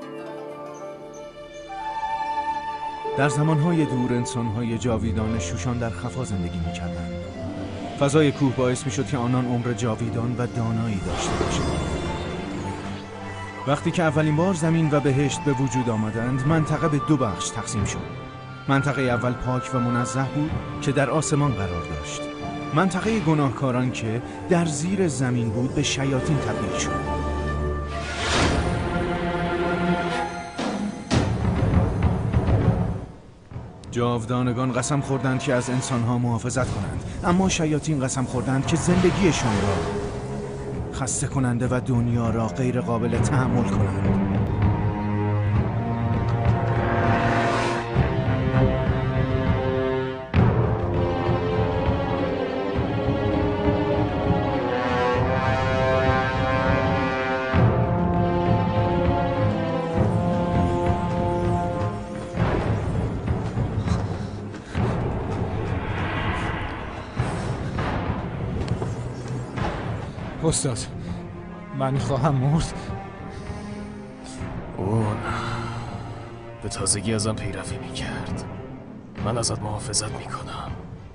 در زمانهای دور انسانهای جاویدان شوشان در خفا زندگی می‌کردند. فضای کوه باعث می‌شد که آنان عمر جاویدان و دانایی داشته باشند. وقتی که اولین بار زمین و بهشت به وجود آمدند، منطقه به 2 بخش تقسیم شد. منطقه اول پاک و منزه بود که در آسمان قرار داشت. منطقه گناهکاران که در زیر زمین بود به شیاطین تبدیل شد. جاودانگان قسم خوردند که از انسانها محافظت کنند، اما شیاطین قسم خوردند که زندگیشون را خسته کننده و دنیا را غیر قابل تحمل کنند. استاد، من خواهم مرد. اون به تازگی ازم پیروی میکرد. من ازت محافظت میکنم.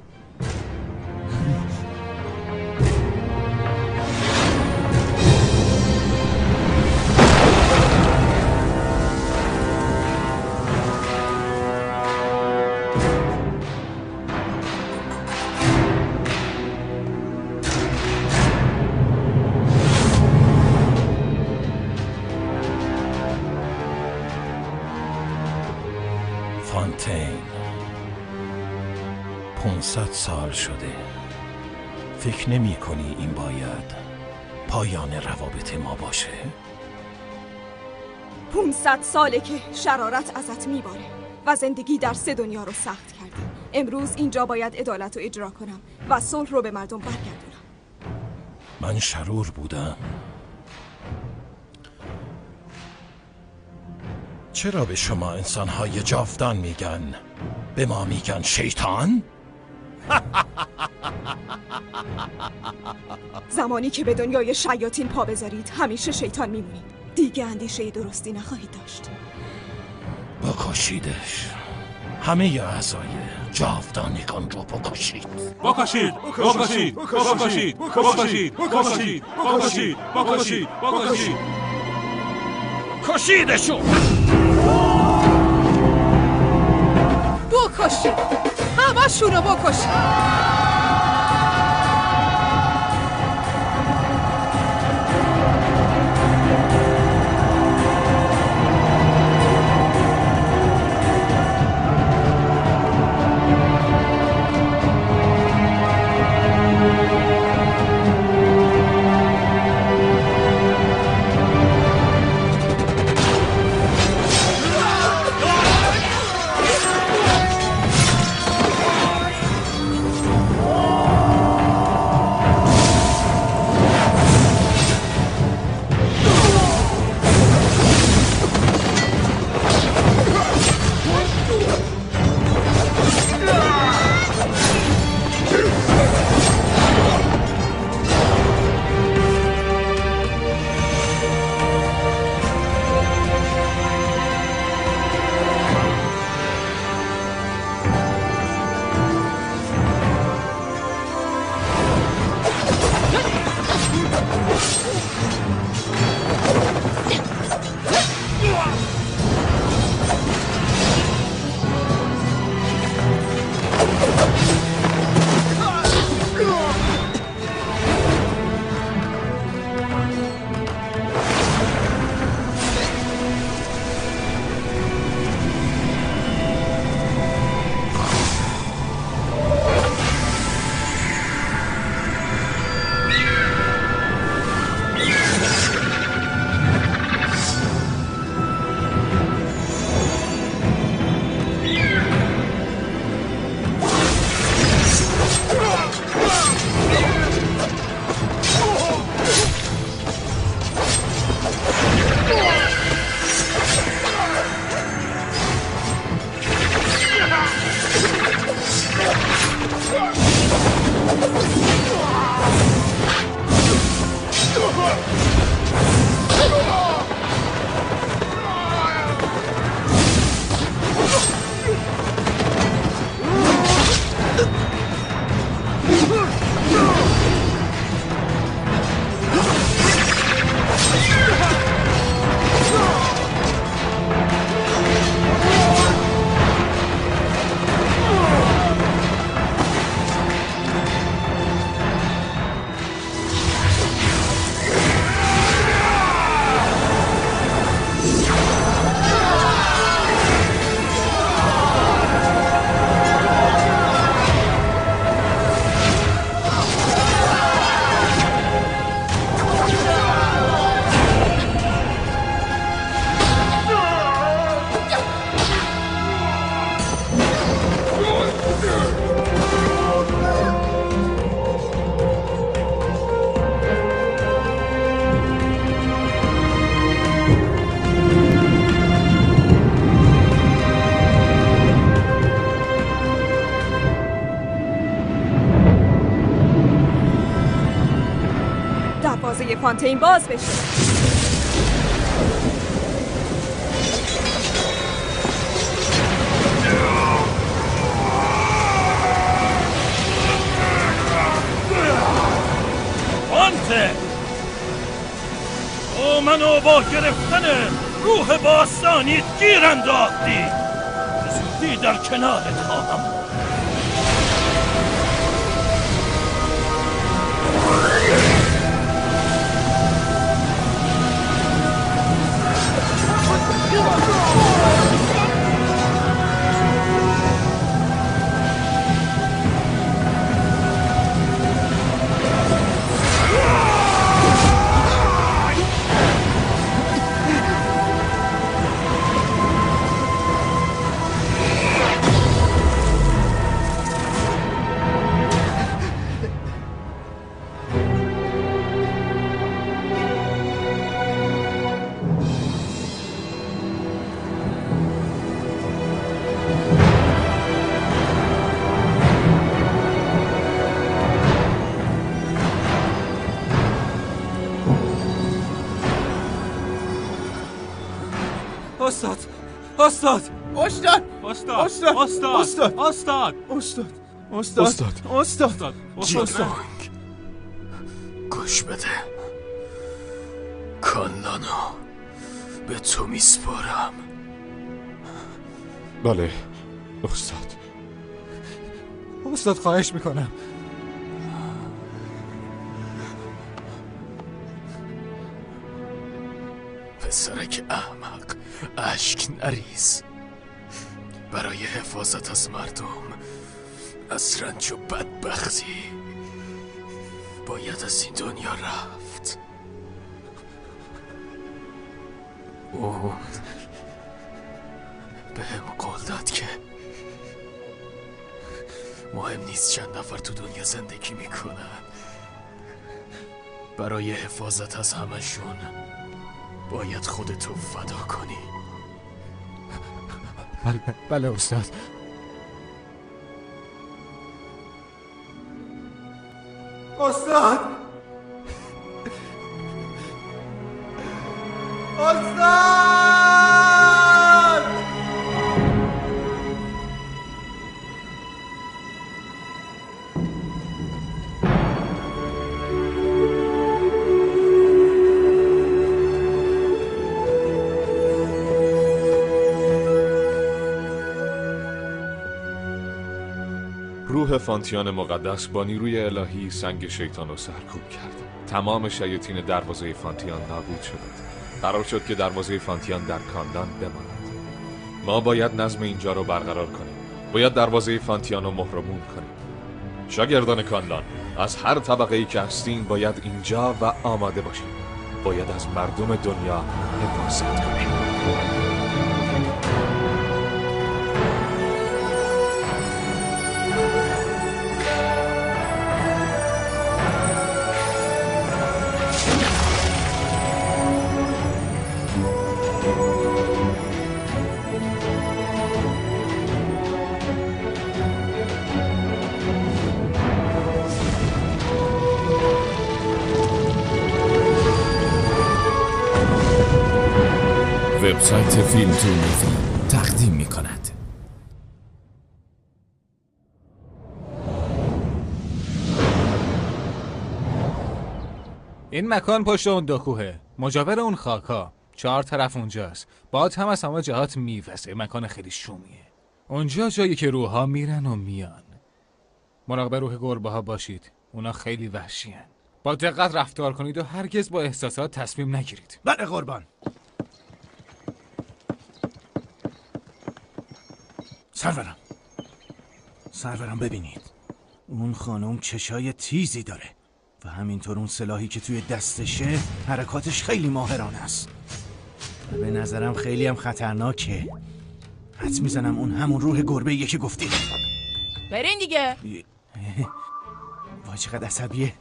فانتین 500 سال شده. فکر نمی کنی این باید پایان روابط ما باشه؟ 500 ساله که شرارت ازت میباره و زندگی در 3 دنیا رو سخت کردی. امروز اینجا باید عدالت رو اجرا کنم و صلح رو به مردم برگردونم. من شرور بودم. چرا به شما انسان‌های جاودان میگن؟ به ما میگن شیطان؟ زمانی که به دنیای شیاطین پا بذارید همیشه شیطان میمونید. دیگه اندیشه درستی نخواهید داشت. بکشیدش. همه اعضای جاودانگان رو بکشید. بکشید! بکشید! بکشید! بکشید! بکشید! بکشید! بکشید! بکشید! کشیدشون! بکشید! همه رو بکشید! فانتین باز بشه. فانتین تو منو با گرفتن روح باستانیت گیر انداختی. زودی در کنارت خواهم. استاد استاد استاد استاد استاد استاد استاد جیفانگ گوش بده. کانلانو به تو میسپارم. بله استاد خواهش میکنم. پسرک احمق، اشک نریز. برای حفاظت از مردم از رنج و بدبختی باید از این دنیا رفت. اون بهم قول داد که مهم نیست چند نفر تو دنیا زندگی میکنن، برای حفاظت از همشون باید خودتو فدا کنی. بله استاد. استاد روح فانتیان مقدس با نیروی الهی سنگ شیطان رو سرکوب کرد. تمام شیاطین دروازه فانتیان نابود شدند. قرار شد که دروازه فانتیان در کاندان بماند. ما باید نظم اینجا رو برقرار کنیم. باید دروازه فانتیان رو مهرموم کنیم. شاگردان کاندان، از هر طبقه‌ای که هستین باید اینجا و آماده باشیم. باید از مردم دنیا حفاظت کنیم. وبسایت فیلم تو مووی تقدیم می کند. این مکان پشت اون دو کوهه، مجاور اون خاکا، 4 طرف اونجاست. باد هم از همه جهات میوزه. مکان خیلی شومیه. اونجا جایی که روح‌ها میرن و میان. مراقب روح گربه ها باشید، اونا خیلی وحشی‌ان. با دقت رفتار کنید و هرگز با احساسات تصمیم نگیرید. بله قربان. سرورم ببینید، اون خانم چشای تیزی داره و همینطور اون سلاحی که توی دستشه حرکاتش خیلی ماهرانه است و به نظرم خیلی هم خطرناکه. حدس میزنم اون همون روح گربه‌ایه که گفتید. برین دیگه. وای چقدر عصبیه.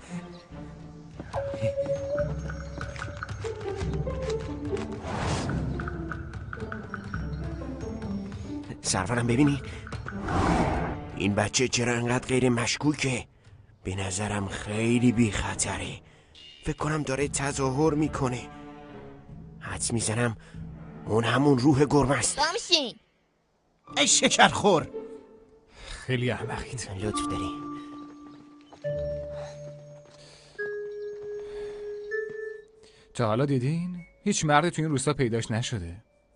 سرورم ببینی این بچه چرا انقدر غیر مشکوکه؟ به نظرم خیلی بی خطره. فکر کنم داره تظاهر میکنه. حدس میزنم اون همون روح گربه است. دامشین ای شکرخور، خیلی احمقید. لطف داری. تا حالا دیدین؟ هیچ مردی تو این روستا پیداش نشده.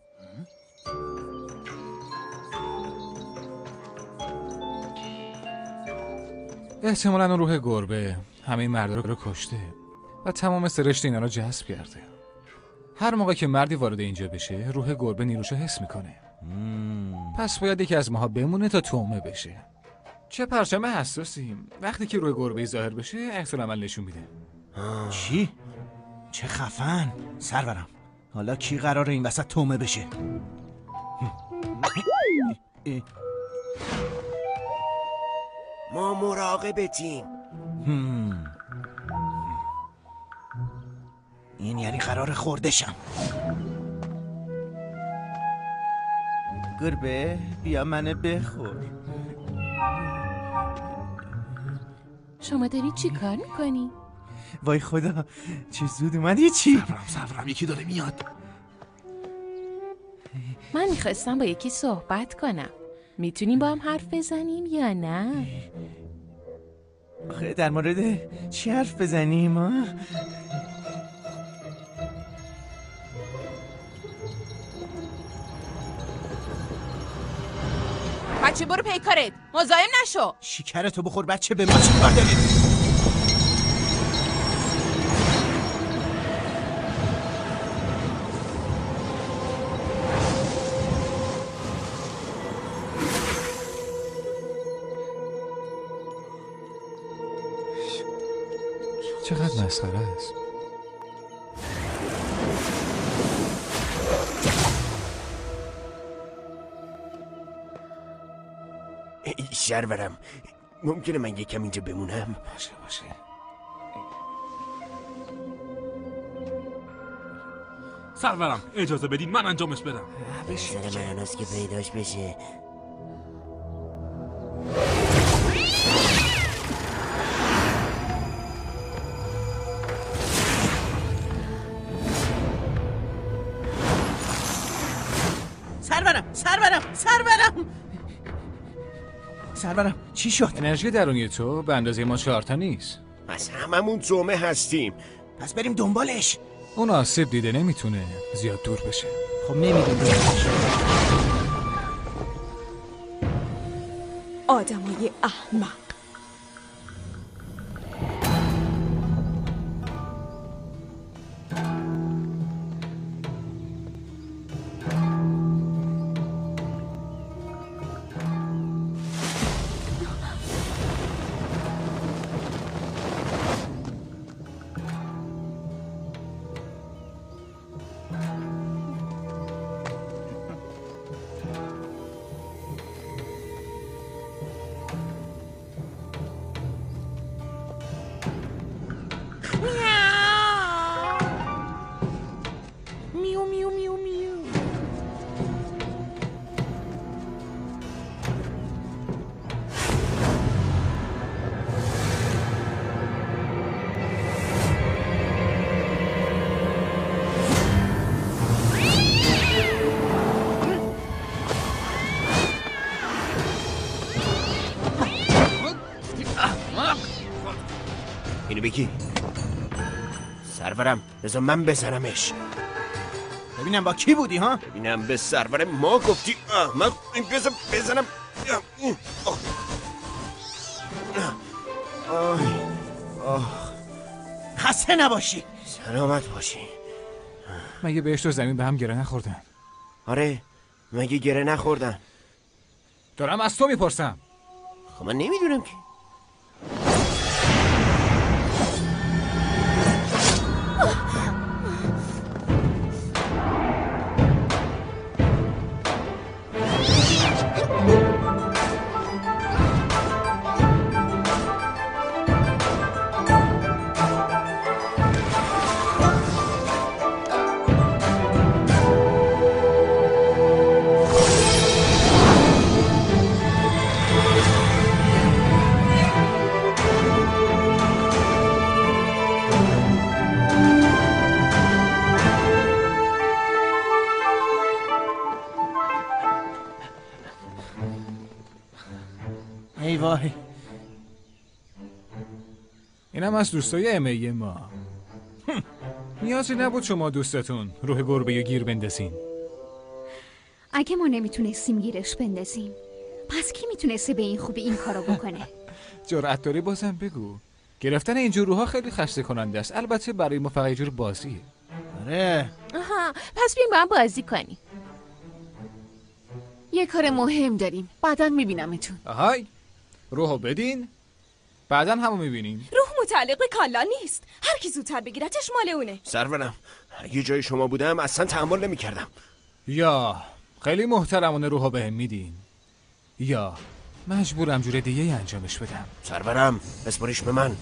احتمالاً اون روح گربه همه این مردا رو کشته و تمام سرشت اینا رو جذب کرده. هر موقع که مردی وارد اینجا بشه، روح گربه نیروشو حس میکنه. پس باید یکی از ماها بمونه تا تومه بشه. چه پرچم حساسیم. وقتی که روح گربه ظاهر بشه، عکس العمل نشون میده. چی؟ چه خفن. سرورم، حالا کی قراره این وسط تومه بشه؟ ما مراقبتیم. این یعنی قرار خوردشم. گربه بیا منو بخور. شما داری چی کار میکنی؟ وای خدا چه زود اومدی. چی؟ صبرم یکی داره میاد. من میخواستم با یکی صحبت کنم. میتونیم با هم حرف بزنیم یا نه؟ آخه در مورد چی حرف بزنیم ها؟ بچه برو پیکارت، مزاحم نشو. شکرتو بخور بچه، به ما چی کار داری؟ چقدر مسخره است. سرورم، ممکنه من یکم اینجا بمونم؟ باشه. سرورم اجازه بدین من انجامش بدم. سر من هنوز که پیداش بشه. سرورم چی شد؟ انرژی درونی تو به اندازه ما 4 تا نیست. پس هممون تومه هستیم. پس بریم دنبالش. اون آسیب دیده نمیتونه زیاد دور بشه. خب نمیدونم. آدمای احمق. اینو بگی. سرورم بذار من بزنمش. ببینم با کی بودی ها؟ ببینم به سرور ما گفتی احمق. بذار بزنم. خسته نباشی. سلامت باشی. مگه بهشت و زمین به هم گره نخوردن؟ آره، مگه گره نخوردن؟ دارم از تو میپرسم. خب من نمیدونم که. ای وای. اینم از دوستای امی ما. نیازی نبود شما دوستتون روح گربه گیر بندازین. اگه ما نمیتونستیم گیرش بندازیم، پس کی میتونسته به این خوبی این کارو بکنه؟ جرأت داری بازم بگو. گرفتن اینجور روحا خیلی خسته کننده است. البته برای ما فقط جور بازیه. آره. آها، پس بیایم با هم بازی کنیم. یه کار مهم داریم. بعداً میبینمتون. آهای، روحو بدین. بعداً همو میبینیم. روح متعلق به کالا نیست. هر کی زودتر بگیرتش مال اونه. سرورم اگه جای شما بودم اصلا تحمل نمی‌کردم. یا خیلی محترمانه روحو بهم میدین، یا مجبورم جور دیگه انجامش بدم. سرورم بسپاریش به من.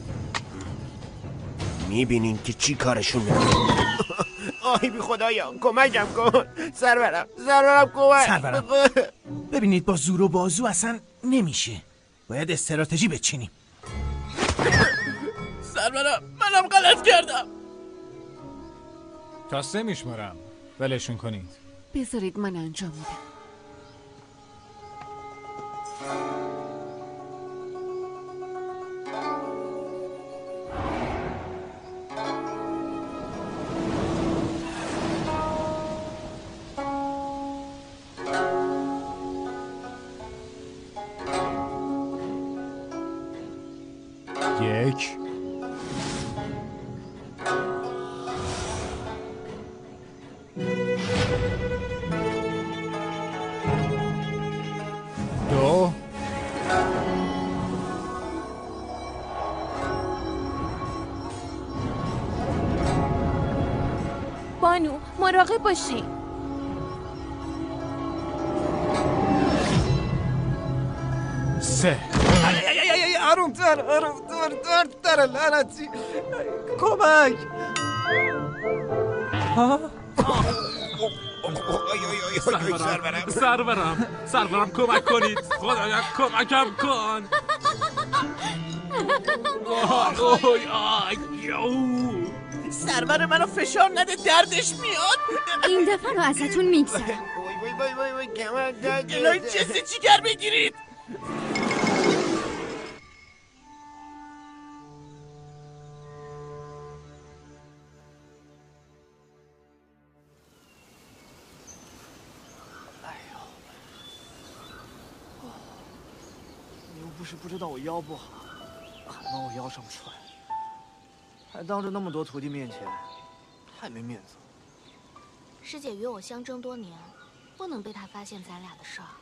میبینین که چی کارشون میکنه. آی بی خدایا کمکم کن. سرورم کمک. سرورم ببینید با زور و بازو اصلا نمیشه. باید استراتژی بچینیم. سرورم منم غلط کردم. تا 3 میشمارم. ولشون کنید. بذارید من انجام میدم. یک، دو، بانو مراقب باشی. سه. آرومتر دار لعنتی. کمک. ها؟ سرورم کمک کنید. خدایا کمکم کن. سرور منو فشار نده دردش میاد. این دفعه رو ازتون میگذرم. الهی جسته جیگر بگیرید. 不是不知道我腰不好，还往我腰上踹，还当着那么多徒弟面前，太没面子了。 师姐与我相争多年，不能被他发现咱俩的事儿。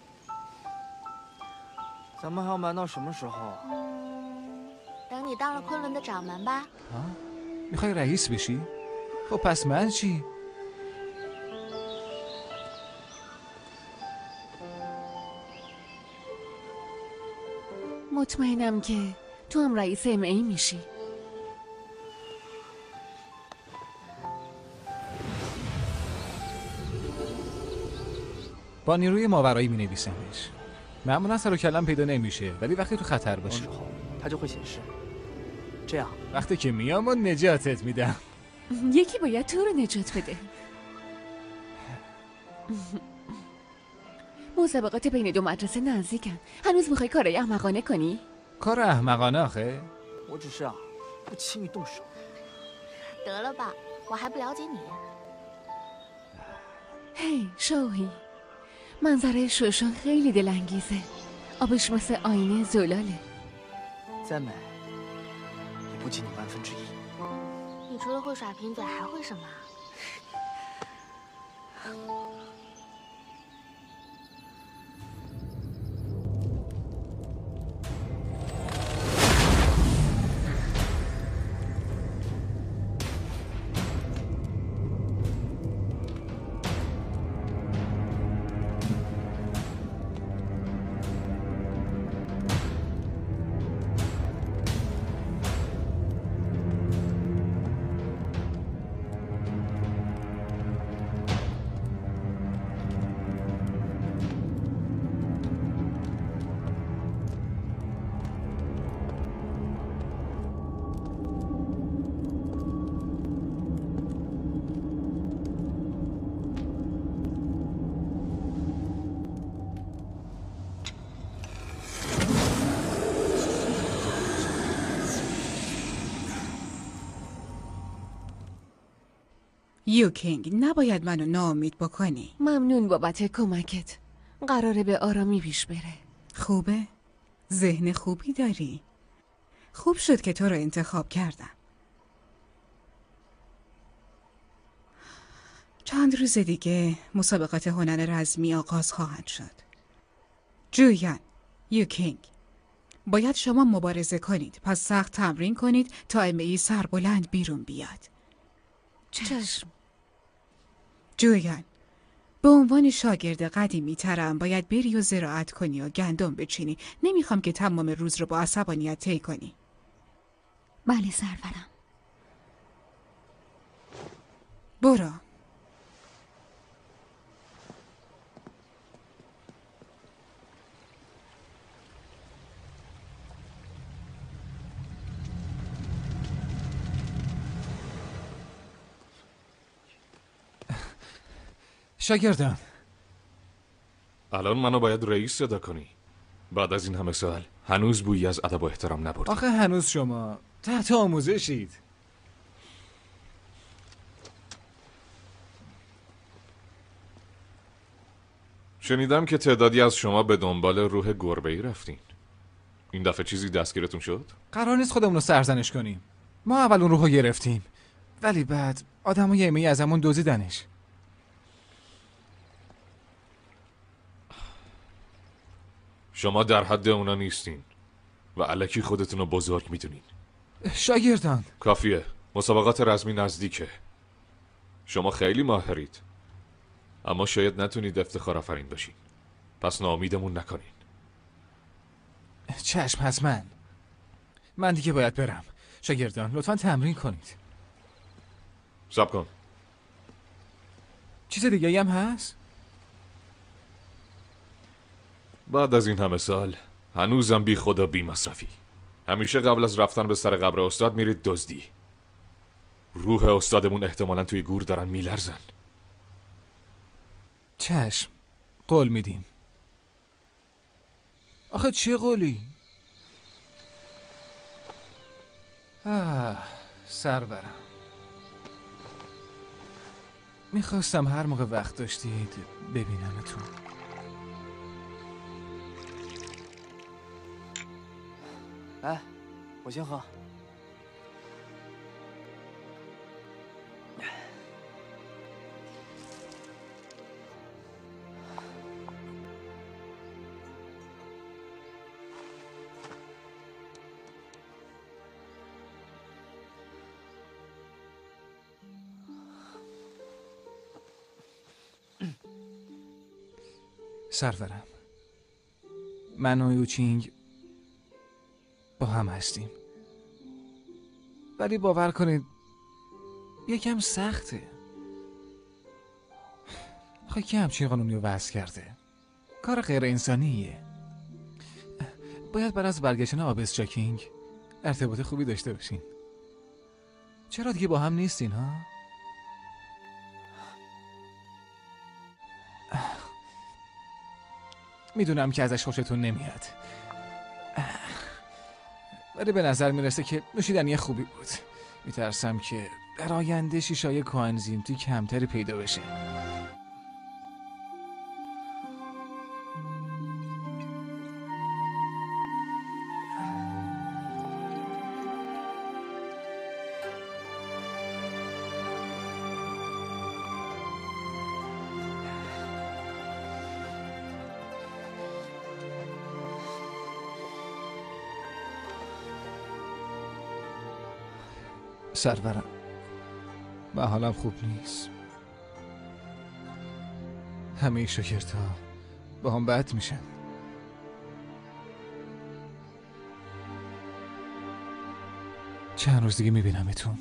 咱们还要瞒到什么时候啊？ 等你当了昆仑的掌门吧。 میخوای رئیس بشی؟ خب پس من چی؟ مطمئنم که تو هم رئیس MA میشی. با نیروی ماورایی مینویسمش. معمولا سر و کلم پیدا نمیشه ولی وقتی تو خطر باشه وقتی که میام و نجاتت میدم. یکی باید تو رو نجات بده. مسابقات بین دو مدرسه نزدیکن. هنوز میخوای کارای احمقانه کنی؟ کار احمقانه آخه؟ 我只是啊不轻易动手。 得了吧，我还不了解你。 هی شوهی، منظره شوشان خیلی دلانگیزه. آبش مثل آینه زلاله. 再美也不及你1/10。 你除了会耍贫嘴还会什么？ یوکینگ، نباید منو ناامید بکنی. ممنون بابت کمکت. قراره به آرامی پیش بره. خوبه؟ ذهن خوبی داری. خوب شد که تو رو انتخاب کردم. چند روز دیگه مسابقات هنر رزمی آغاز خواهند شد. جویان، یوکینگ، باید شما مبارزه کنید، پس سخت تمرین کنید تا ایمه‌ای سربلند بیرون بیاد. چشم. جویان، به عنوان شاگرد قدیمی ترم باید بری و زراعت کنی و گندم بچینی. نمیخوام که تمام روز رو با عصبانیت طی کنی. بله سرورم. برو. شاگردم، الان منو باید رئیس صدا کنی. بعد از این همه سال هنوز بویی از ادب و احترام نبردی. آخه هنوز شما تحت آموزشید. شنیدم که تعدادی از شما به دنبال روح گربه‌ای رفتین. این دفعه چیزی دستگیرتون شد؟ قرار نیست خودمون رو سرزنش کنیم. ما اول اون روح رو گرفتیم، ولی بعد آدمای ایمه‌ای ازمون دزدیدنش. شما در حد اونا نیستین و الکی خودتون رو بزرگ میدونین. شاگردان، کافیه. مسابقات رزمی نزدیکه. شما خیلی ماهرید، اما شاید نتونید افتخار آفرین باشین. پس ناامیدمون نکنین. چشم، حتما. من دیگه باید برم. شاگردان لطفا تمرین کنید. صبر کن. چیز دیگه هم هست؟ بعد از این همه سال هنوزم بی خدا بی مصرفی. همیشه قبل از رفتن به سر قبر استاد میرید دزدی. روح استادمون احتمالاً توی گور دارن میلرزن. چشم، قول میدیم. آخه چه قولی؟ سرورم، میخواستم هر موقع وقت داشتید ببینمتون. 哎，我先喝。 سرورم، من و یوچینگ با هم هستیم، ولی باور کنید یکم سخته. آخه کی همچین قانونی رو وضع کرده؟ کار غیر انسانیه. باید بعد از برگشتن آبسجاکینگ ارتباط خوبی داشته باشین. چرا دیگه با هم نیستین ها؟ میدونم که ازش خوشتون نمیاد، ولی به نظر میرسه که نوشیدنی خوبی بود. میترسم که در آینده شیشای کوانزیمتی کمتری پیدا بشه. سرورم، من حالم خوب نیست. همه شاگردها با هم بد میشن. چند روز دیگه میبینمتون.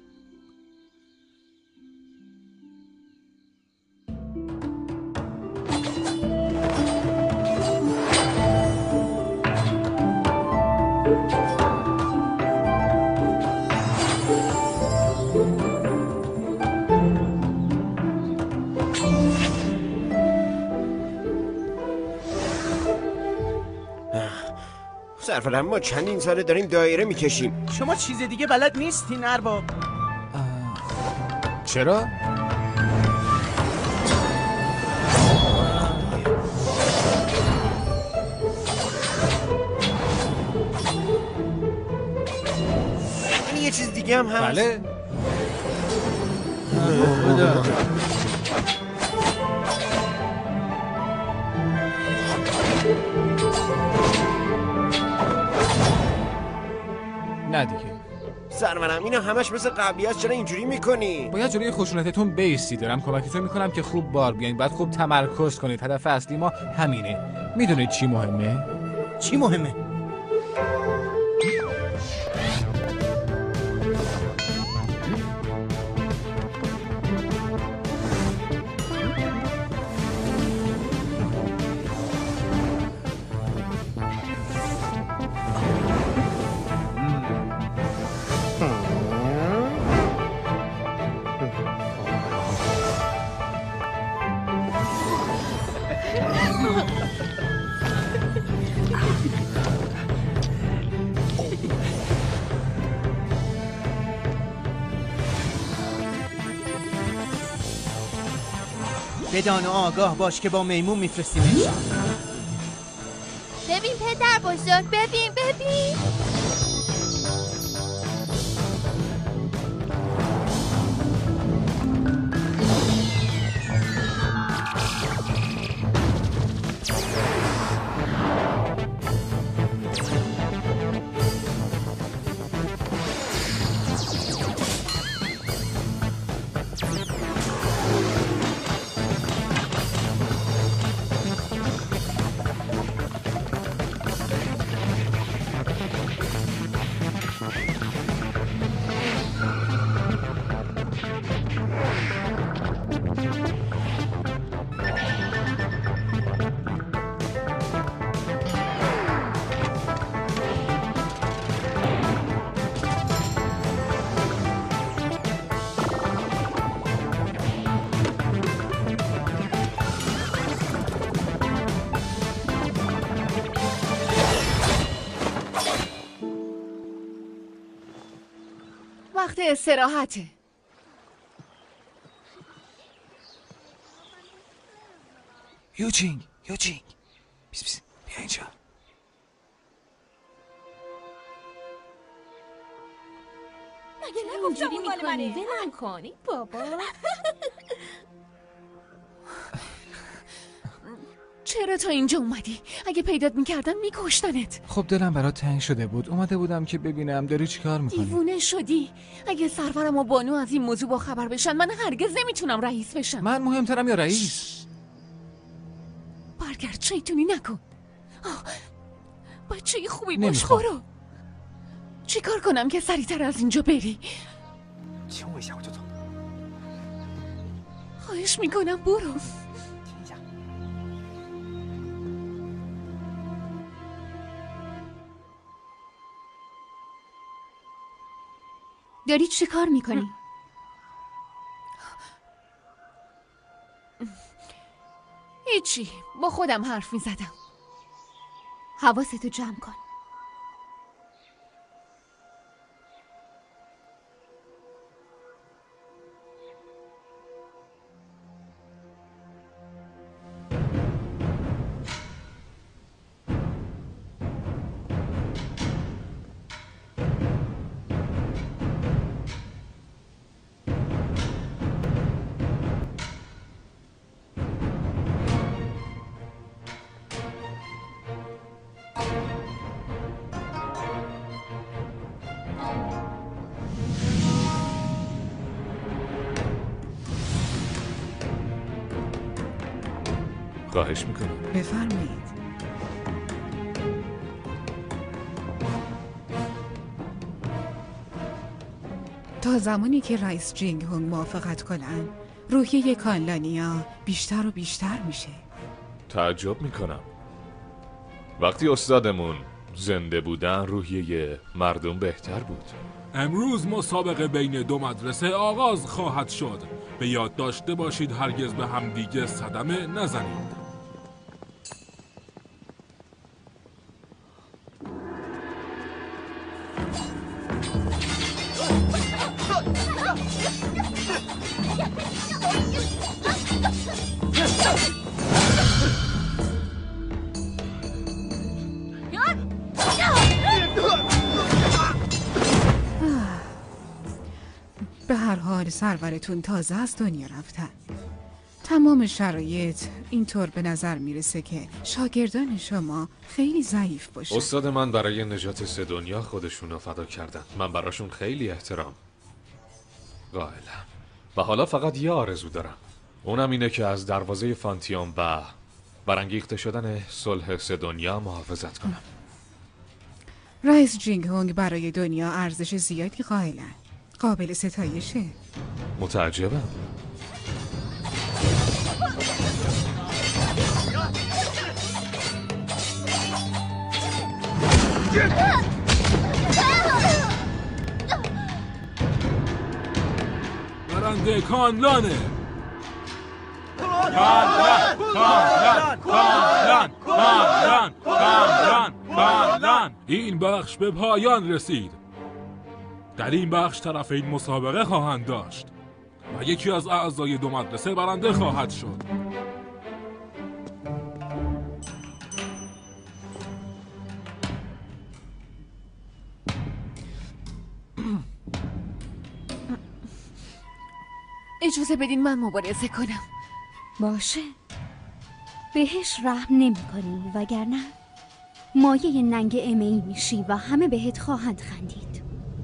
سرورم، ما چندین ساله داریم دایره میکشیم. شما چیز دیگه بلد نیستین ارباب. چرا؟ یه چیز دیگه هم هست؟ بله. نه دیگه. سرورم اینو همش مثل قبلی است، چرا اینجوری میکنی؟ باید جلوی خشونتتون بیستی. دارم کمکتون میکنم که خوب بار بیاین، بعد خوب تمرکز کنید. هدف اصلی ما همینه. میدونید چی مهمه؟ چی مهمه؟ بدان و آگاه باش که با میمون میفرستیمش. ببین پدر بزرگ، ببین. وقت استراحته. یوجینگ بیس بیا اینجا. مگه نگفتم اینجوری مال منه؟ ولم کنی بابا. چرا تا اینجا اومدی؟ اگه پیدات میکردم میکشتنت. خب دلم برات تنگ شده بود، اومده بودم که ببینم داری چی کار میکنی. دیوونه شدی؟ اگه سرورم و بانو از این موضوع با خبر بشن من هرگز نمیتونم رئیس بشم. من مهمترم یا رئیس؟ برگرد، شیطونی نکن. بچه خوبی باش. نمیخوام. برو. چی کار کنم که سریعتر از اینجا بری؟ خواهش میکنم برو. داری چی کار میکنی؟ هیچی، با خودم حرف میزدم. حواستو جمع کن. خواهش میکنم. بفرمایید. تا زمانی که رئیس جینگ هونگ موافقت کنن روحیه کانلانیا بیشتر و بیشتر میشه. تعجب میکنم. وقتی استادمون زنده بودن روحیه مردم بهتر بود. امروز مسابقه بین دو مدرسه آغاز خواهد شد. به یاد داشته باشید هرگز به همدیگه صدمه نزنید. حال سرورتون تازه از دنیا رفتن. تمام شرایط اینطور به نظر میرسه که شاگردان شما خیلی ضعیف باشن. استاد من برای نجات سدونیا خودشونو فدا کردن. من براشون خیلی احترام قائلم و حالا فقط یه آرزو دارم، اونم اینه که از دروازه فانتیون و برانگیخته شدن صلح سدونیا محافظت کنم. رئیس جینگ هونگ برای دنیا ارزش زیادی قائلن. قابل ستایشه. متعجبم. برنده کانلانه. کانلان. این بخش به پایان رسید. در این بخش طرفین مسابقه خواهند داشت و یکی از اعضای دو مدرسه برنده خواهد شد. اجازه بدین من مبارزه کنم. باشه، بهش رحم نمی کنی وگرنه مایه ننگ امه‌ای میشی و همه بهت خواهند خندید.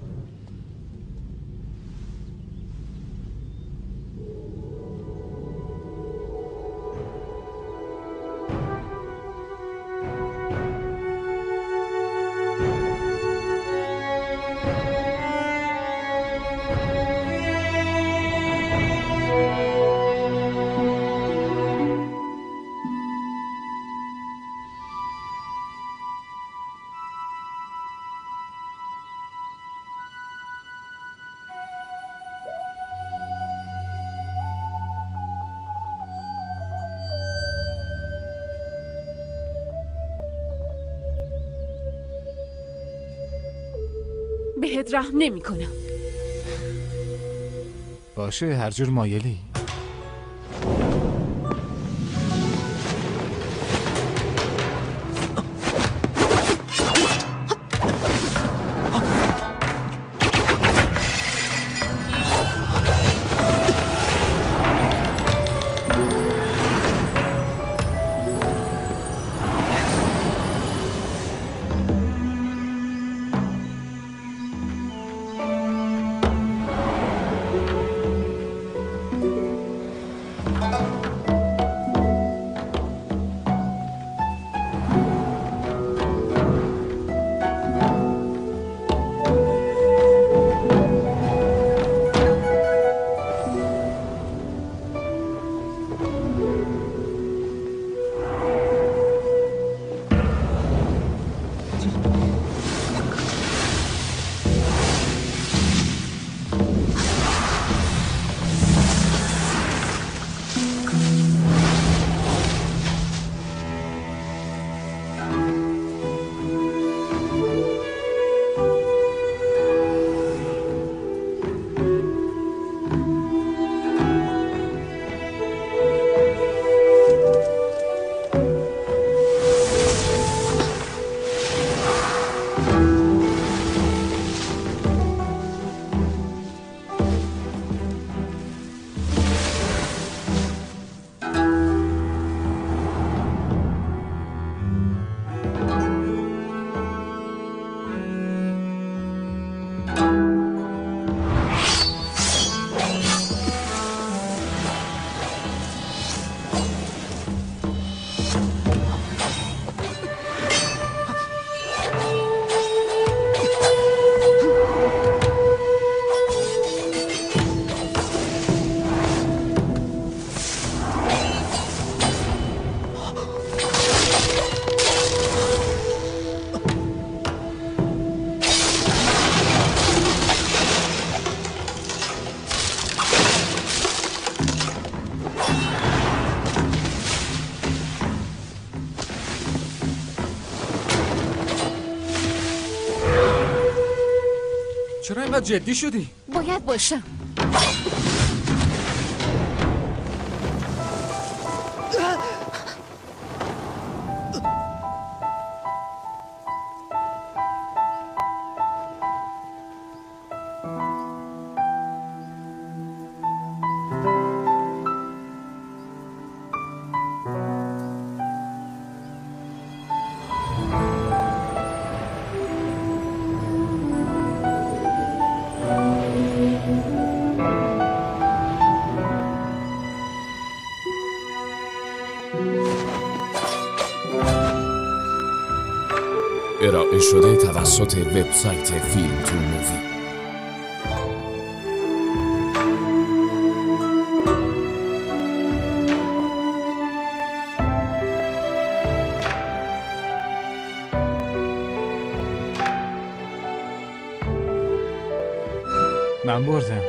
بهت رحم نمی کنم. باشه، هر جور مایلی. چرا اینقدر جدی شدی؟ باید باشم. ارائه شده توسط وبسایت فیلم تو مووی. من بردم.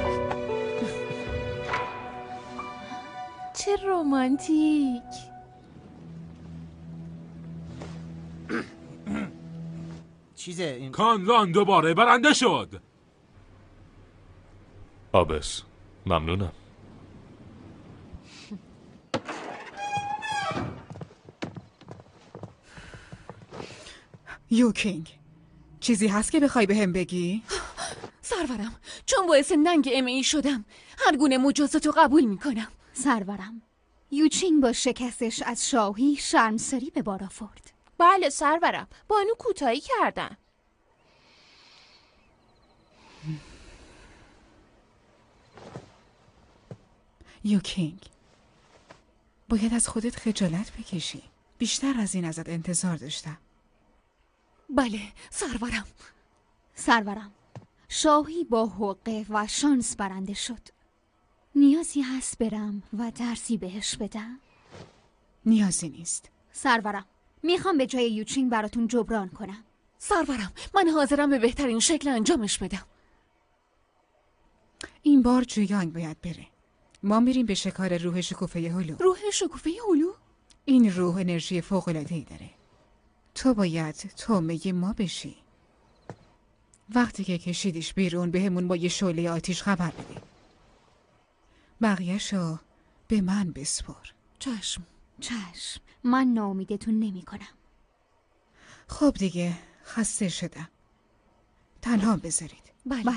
چه رومانتیک. چیزه این کانلان دوباره برنده شد. آبس ممنونم. یوکینگ، چیزی هست که بخوای بهم بگی؟ سرورم، چون باعث ننگ ای شدم هر گونه مجازاتو قبول میکنم. سرورم، یوچینگ با شکستش از شاهی شرمساری به بار آورد. بله سرورم، بانو کوتاهی کردن. یوکینگ، باید از خودت خجالت بکشی. بیشتر از این ازت انتظار داشتم. بله سرورم. سرورم، شاهی با حقه و شانس برنده شد. نیازی هست برم و درسی بهش بدم؟ نیازی نیست. سرورم، میخوام به جای یوچینگ براتون جبران کنم. سرورم، من حاضرم به بهترین شکل انجامش بدم. این بار جویانگ باید بره. ما میریم به شکار روح شکوفه هلو. روح شکوفه هلو؟ این روح انرژی فوق‌العاده‌ای داره. تو باید تومه ما بشی. وقتی که کشیدیش بیرون بهمون با یه شعله آتیش خبر بدی. بقیه‌شو به من بسپر. چشم. چشم، من ناامیدتون نمی کنم. خب دیگه خسته شدم. تنها بذارید. بله.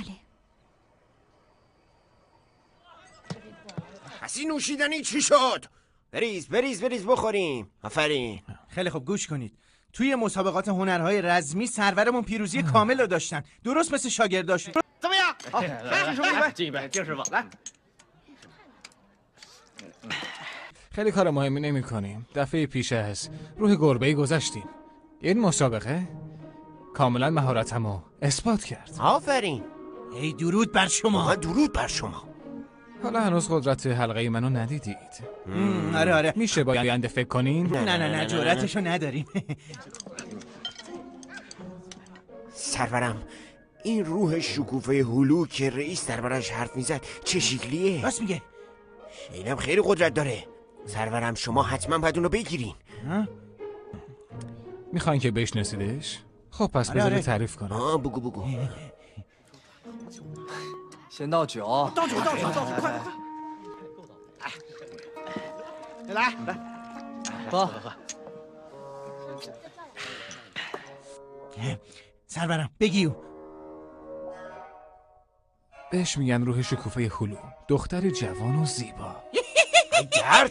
پس این نوشیدنی چی شد؟ بریز بخوریم. آفرین. خیلی خوب گوش کنید. توی مسابقات هنرهای رزمی سرورمون پیروزی کامل رو داشتن، درست مثل شاگرداشون. خیلی کار مهمی نمی کنیم. دفعه پیش از روح گربه‌ای گذشتیم. این مسابقه کاملا مهارتمو اثبات کرد. آفرین. ای درود بر شما. درود بر شما. حالا هنوز قدرت حلقه منو ندیدید. آره. میشه با آینده فکر کنین؟ نه جرأتشو نداریم. سرورم، این روح شکوفه هلو که رئیس دربارش حرف میزد چه شکلیه؟ راست میگه. اینم خیلی قدرت داره. سرورم، شما حتما باید اونو بگیرین. میخواین که بشناسیدش؟ خب پس بذارید تعریف کنم. بگو. 先倒酒，倒酒，快！来，喝。 سرورم بگیو. بهش میگن روح شکوفه هلو، دختر جوان و زیبا. گرد.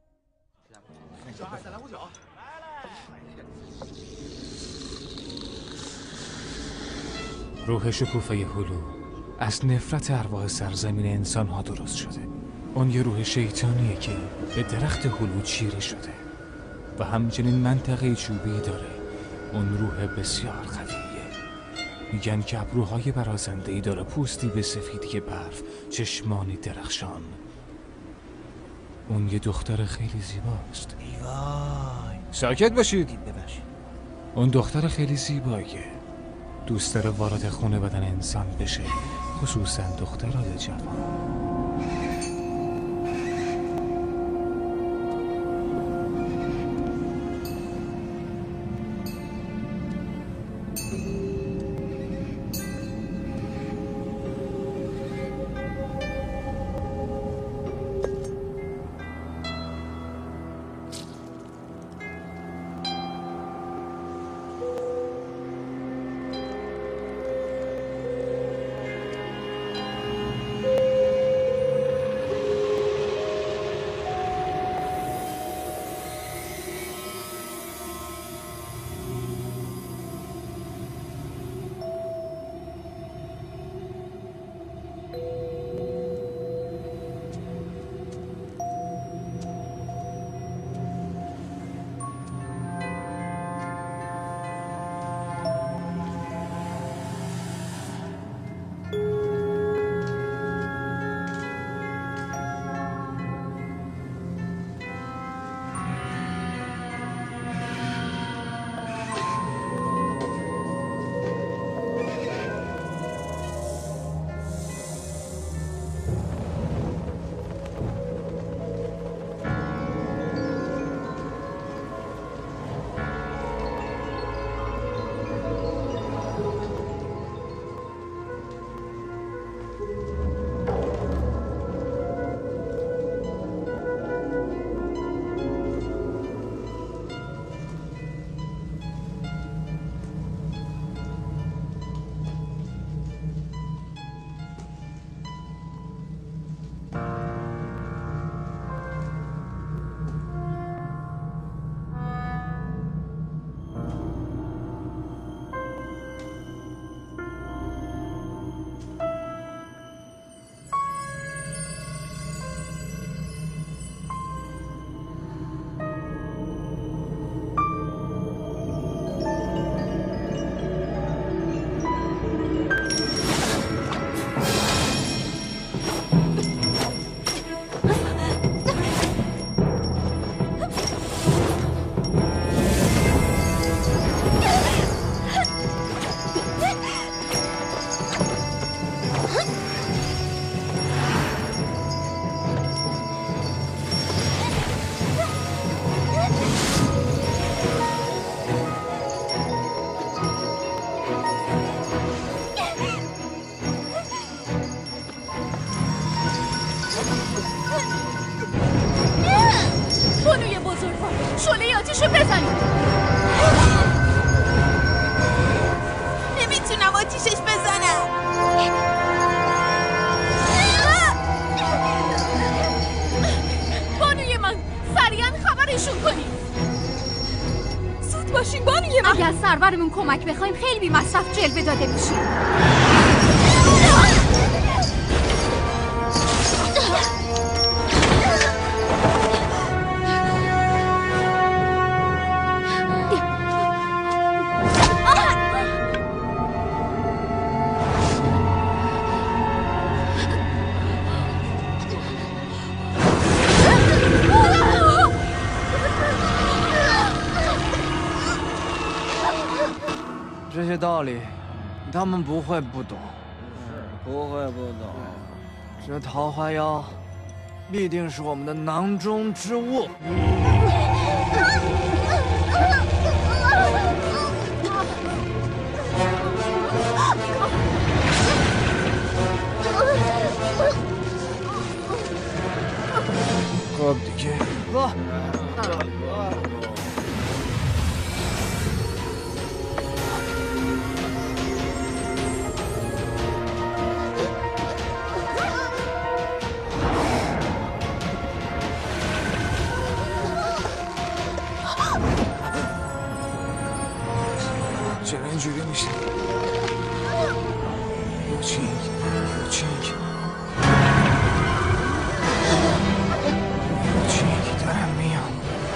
روح شکوفه هلو از نفرت ارواح سرزمین انسان ها درست شده. اون یه روح شیطانیه که به درخت هلو چیره شده و همچنین منطقه چوبی داره. اون روح بسیار قویه. میگن که ابروهای برازنده‌ای داره، پوستی به سفیدی برف، چشمانی درخشان. اون یه دختر خیلی زیباست. وای. ساکت باشید. اون دختر خیلی زیباییه. دوست داره وارد خونه بدن انسان بشه، خصوصا دخترای جوان. آتیشو بزنیم. نمیتونم آتیشش بزنم. بانوی من سریعا خبرشون کنیم. زود باشین بانوی من. اگه از سرورمون کمک بخوایم خیلی بی مصرف جلوه داده میشیم. 这些道理，他们不会不懂，不会不懂。这桃花妖，必定是我们的囊中之物。 خب دیگه چرا اینجوری میشه؟ یوچینگ دارم میام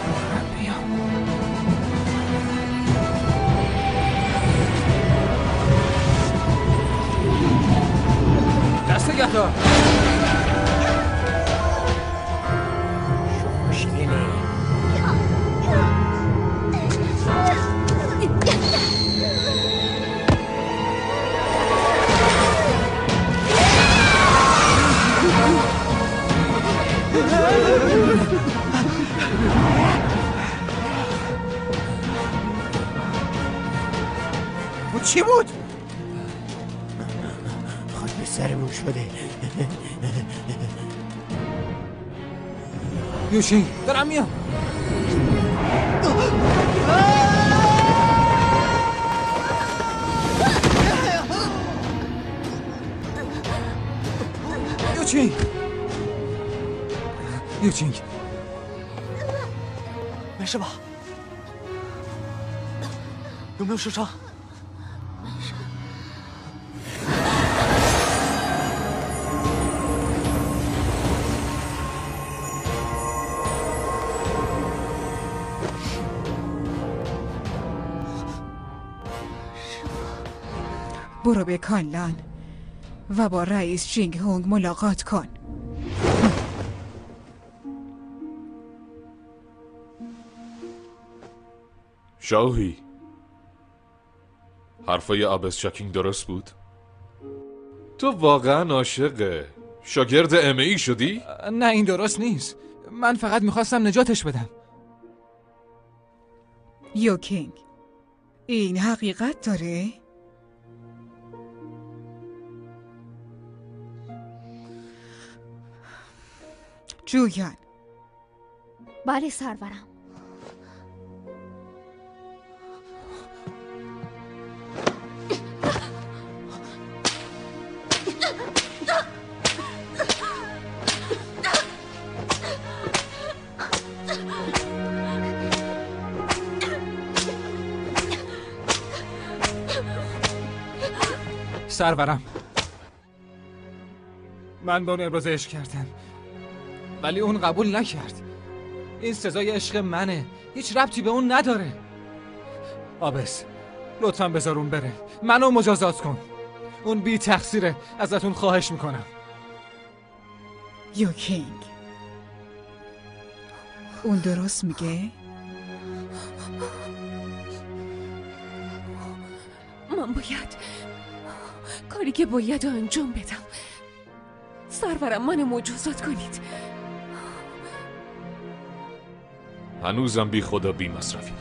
دست گهدار چی بود؟ خود به سرمون شده. یوشینگ دارم میام. یوچینگ 没事吧？有没有受伤？ 没事。 برو به کانلان و با رئیس جینگ هونگ ملاقات کن. شاوهی، حرفای آبس چاکینگ درست بود؟ تو واقعا عاشق شاگرد ای شدی؟ نه این درست نیست. من فقط میخواستم نجاتش بدم. یوکینگ این حقیقت داره؟ جویان. بله سرورم. سرورم، من با اون ابراز عشق کردم ولی اون قبول نکرد. این سزای عشق منه، هیچ ربطی به اون نداره. آبس لطفاً بذار اون بره، منو مجازات کن. اون بی تقصیره، ازتون خواهش میکنم. یوکینگ اون درست میگه؟ من باید کاری که باید انجام بدم. سرورم منو مجازات کنید. هنوزم بی خدا بی مصرفی.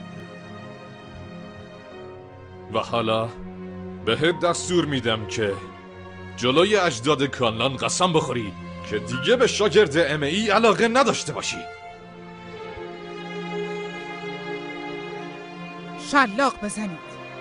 و حالا بهت دستور میدم که جلوی اجداد کانلان قسم بخوری که دیگه به شاگرد ای علاقه نداشته باشی. شلاق بزنید.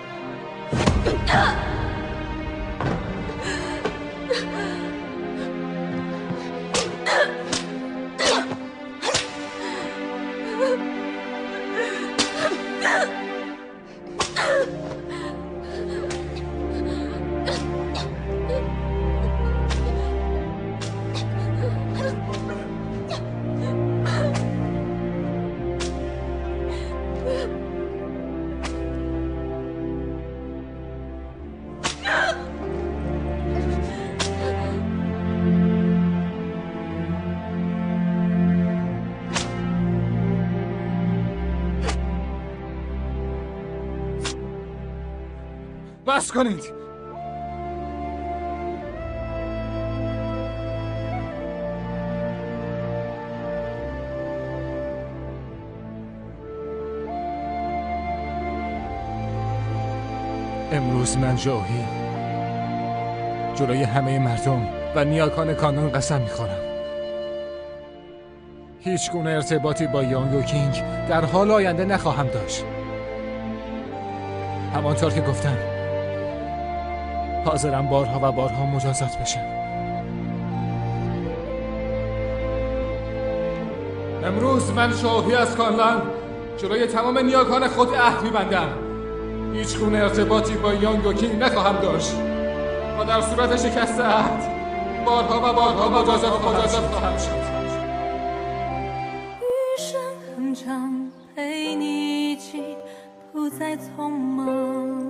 بس کنید. امروز من جاهی جلوی همه مردم و نیاکان کاندان قسم میخورم هیچ گونه ارتباطی با یانگ و کینگ در حال آینده نخواهم داشت. همانطور که گفتم حاضرم بارها و بارها مجازات بشم. امروز من شاهی از کانلان جلوی تمام نیاکان خود عهد میبندم هیچ گونه ارتباطی با یانگ و کینگ نخواهم داشت و در صورت شکست عهد بارها و بارها مجازات خواهم شد. 余生很长，陪你一起，不再匆忙。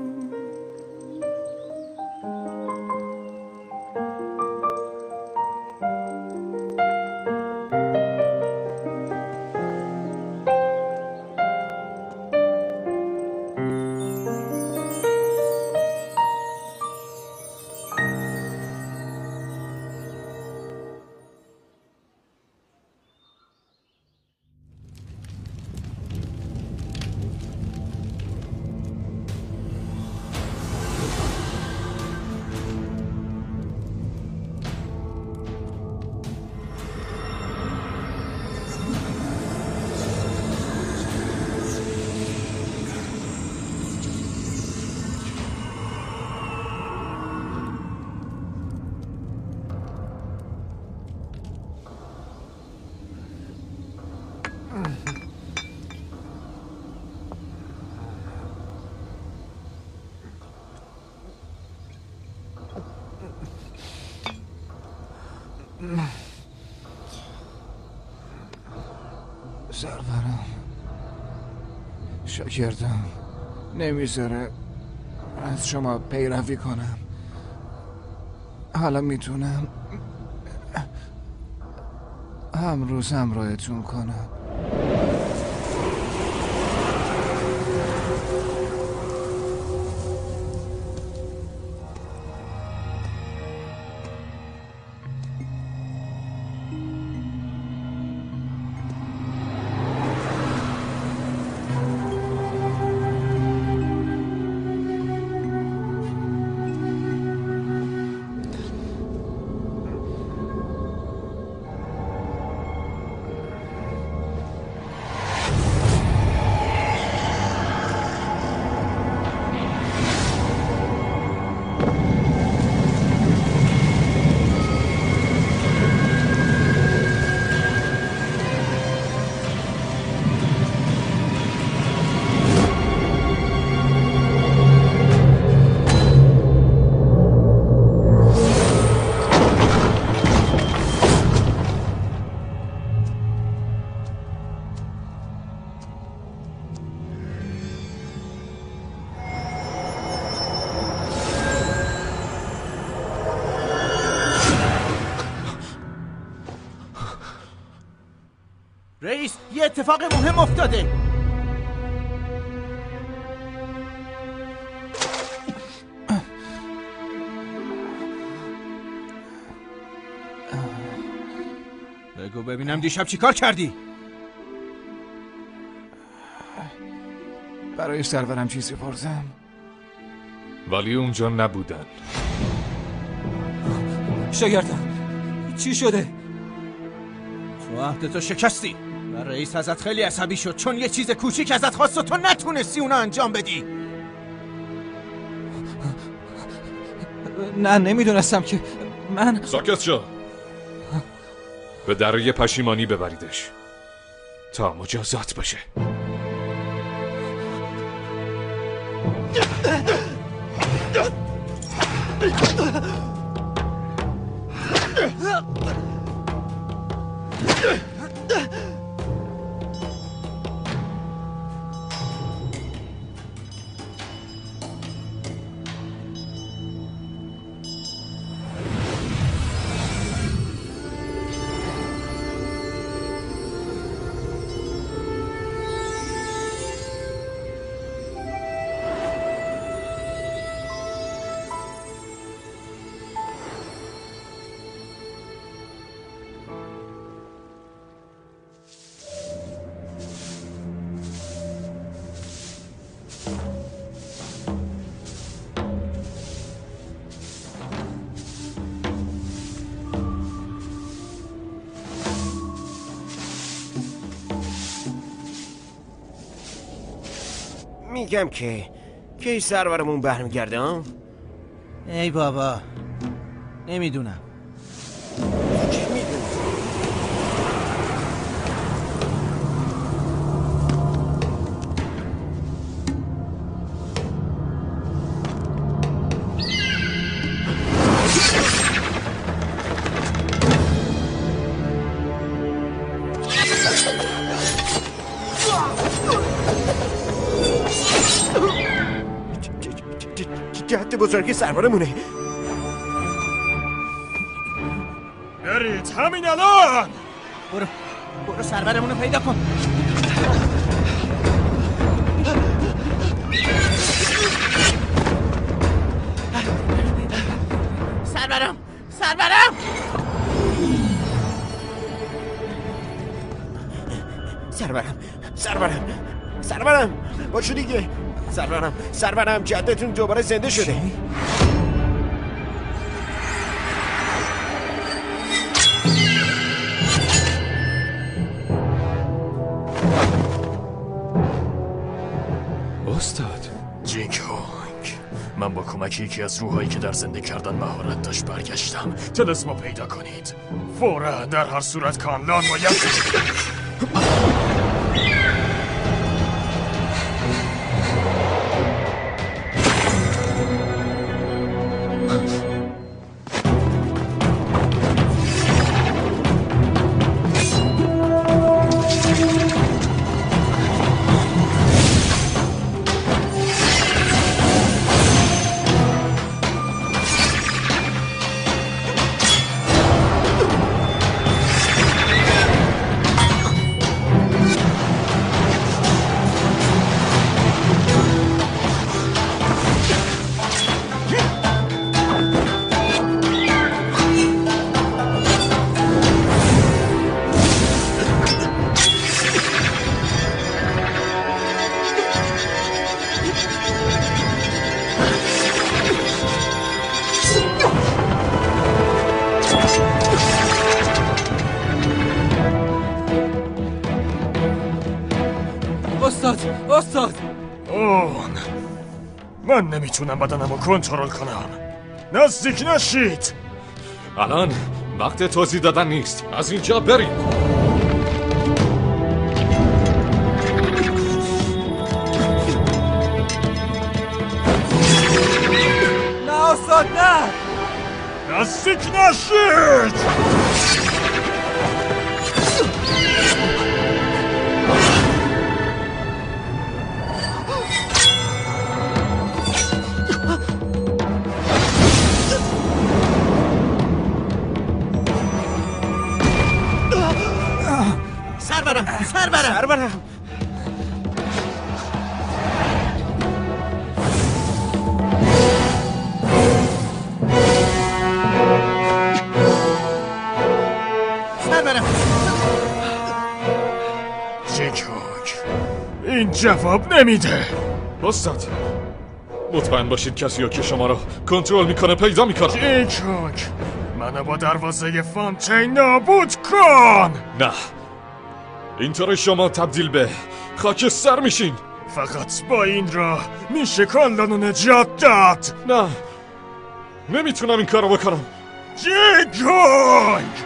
سرورم شاگردم نمیذاره از شما پیروی کنم. حالا میتونم امروز همراهتون کنم. رئیس یه اتفاق مهم افتاده. بگو ببینم دیشب چی کار کردی؟ برای سرورم چیزی بردم ولی اونجا نبودن. شاگردم چی شده؟ تو عهدتو شکستی. و رئیس ازت خیلی عصبی شد چون یه چیز کوچیک ازت خواست و تو نتونستی اونو انجام بدی. نه نمیدونستم که من ساکت شو. به دره پشیمانی ببریدش تا مجازات بشه. میگم که کی سرورمون برمیگرده ها؟ ای بابا نمیدونم. چی میدونی؟ جهت بزرگی سرورمونه. برید همین الان. برو سرورمونو پیدا کن. سرورم سرورم باشو دیگه. سرورم جدتون دوباره زنده شده. استاد جینکونگ، من با کمک یکی از روحایی که در زنده کردن مهارت داشت برگشتم. طلسمو پیدا کنید فورا. در هر صورت کانلان باید استاد اون من نمیتونم بدنمو کنترل کنم. نزدیک نشید. الان وقت توضیح دادن نیست. از اینجا بریم. نه استاد نه. نزدیک نشید. سرورم جینکونگ این جواب نمیده. استاد مطمئن باشید کسی که شما رو کنترل میکنه پیدا میکنه. جینکونگ منو با دروازه فانتین نابود کن. نه اینطور شما تبدیل به خاکستر میشین. فقط با این راه میشه کانلان رو نجات داد. نه، نمیتونم این کارو بکنم. جینگ هونگ!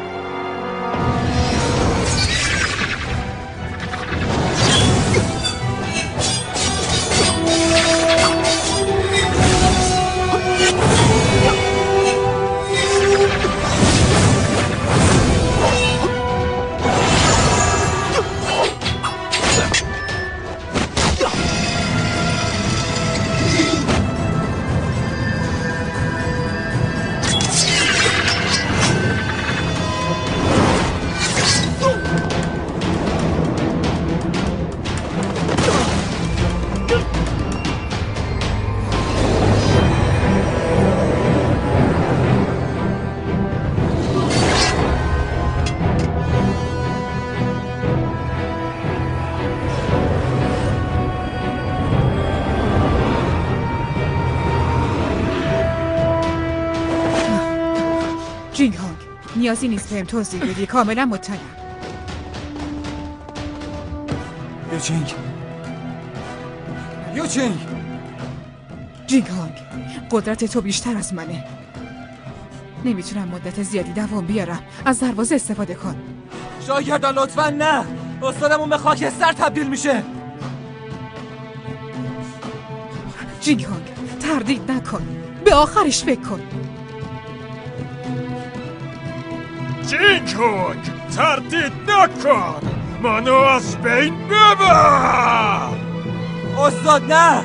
جینگ هونگ، نیازی نیست بهم توضیح بدی، کاملا مطمئنم. یوچینگ جینگ هونگ، قدرت تو بیشتر از منه. نمیتونم مدت زیادی دوام بیارم. از دروازه استفاده کن. شاگردان لطفا نه. استادمون به خاکستر تبدیل میشه. جینگ هونگ، تردید نکن. به آخرش فکر کن. جینگ هونگ، تردید نکن. منو از بین ببر. استاد نه.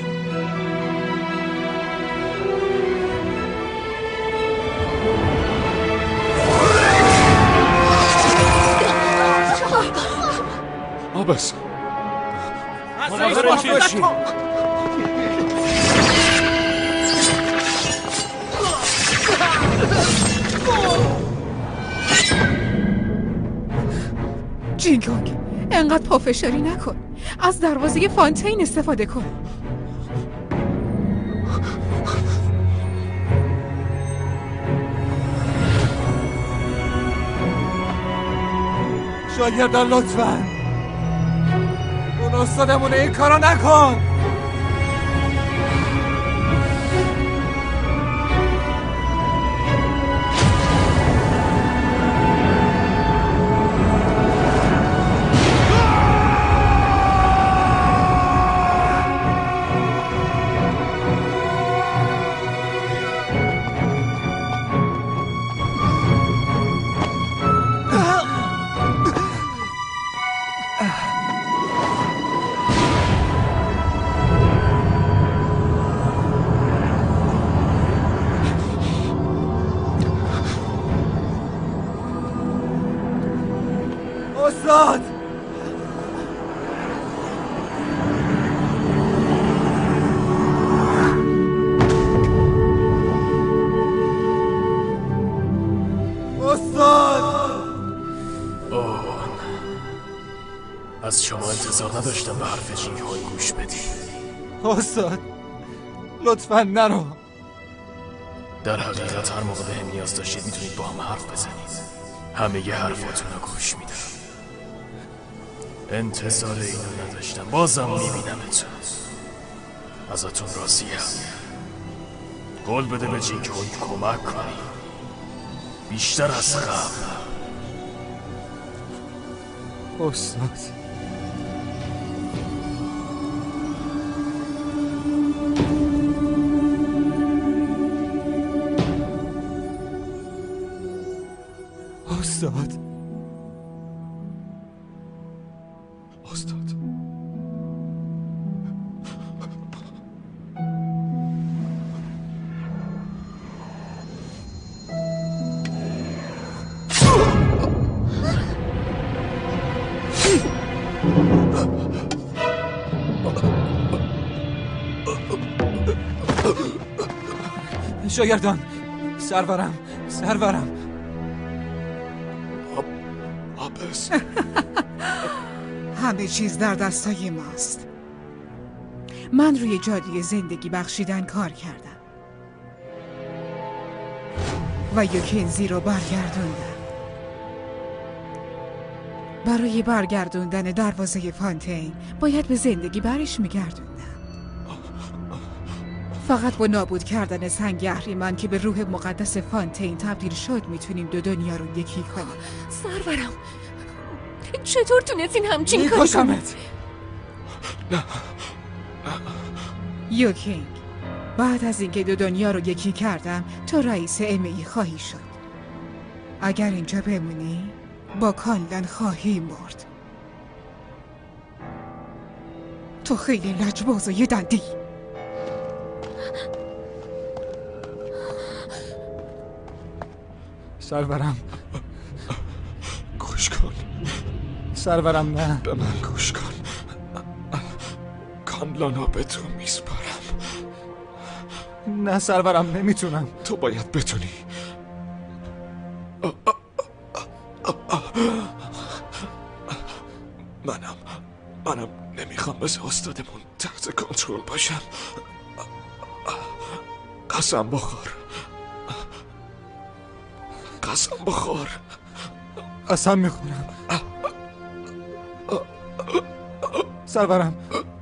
آبس مواظب باشید. جینگ هونگ، انقدر پافشاری نکن. از دروازه فانتین استفاده کن. شاگردان لطفا اون استادمونه این کارا نکن. استاد از شما انتظار نداشتم به حرف جینگ هونگ گوش بدی. استاد لطفا نرو. در حقیقت هر موقع بهم نیاز داشتید میتونید با هم حرف بزنید. همه ی حرفاتون رو گوش میدم. انتظار اینو نداشتم. بازم میبینمتون. ازتون راضیم. قول بده به جینگ هونگ کمک کنی. بیشتر از قبل. استاد استاد شاگردان سرورم آبس همه چیز در دستای ماست. من روی جادوی زندگی بخشیدن کار کردم و یوکنزی رو برگردوندم. برای برگردوندن دروازه فانتین باید به زندگی برش میگردوندم. فقط با نابود کردن سنگ اهریمن که به روح مقدس فانتین تبدیل شد میتونیم دو دنیا رو یکی کنیم. سرورم چطور تونستین همچین کاری کنید؟ نه یوکینگ، بعد از اینکه دو دنیا رو یکی کردم تو رئیس MAE خواهی شد. اگر اینجا بمونی با کانلان خواهی مرد. تو خیلی لجباز و یه دندی. سرورم گوش کن. سرورم نه. به من گوش کن. کانلانا به تو میسپارم. نه سرورم نمیتونم. تو باید بتونی. منم نمیخوام مثل استادمون تحت کنترل باشم. قسم بخور. قسم میخورم. سرورم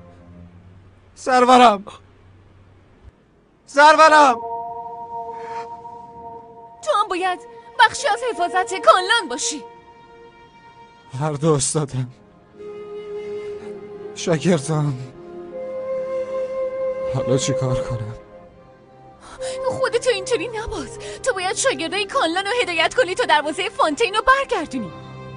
تو هم باید بخشی از حفاظت کانلان باشی. هر دو استادم، شاگردم. حالا چی کار کنم؟ خودتو اینطوری نباز. تو باید شاگردای کانلان رو هدایت کنی تا دروازه فانتین رو برگردونی.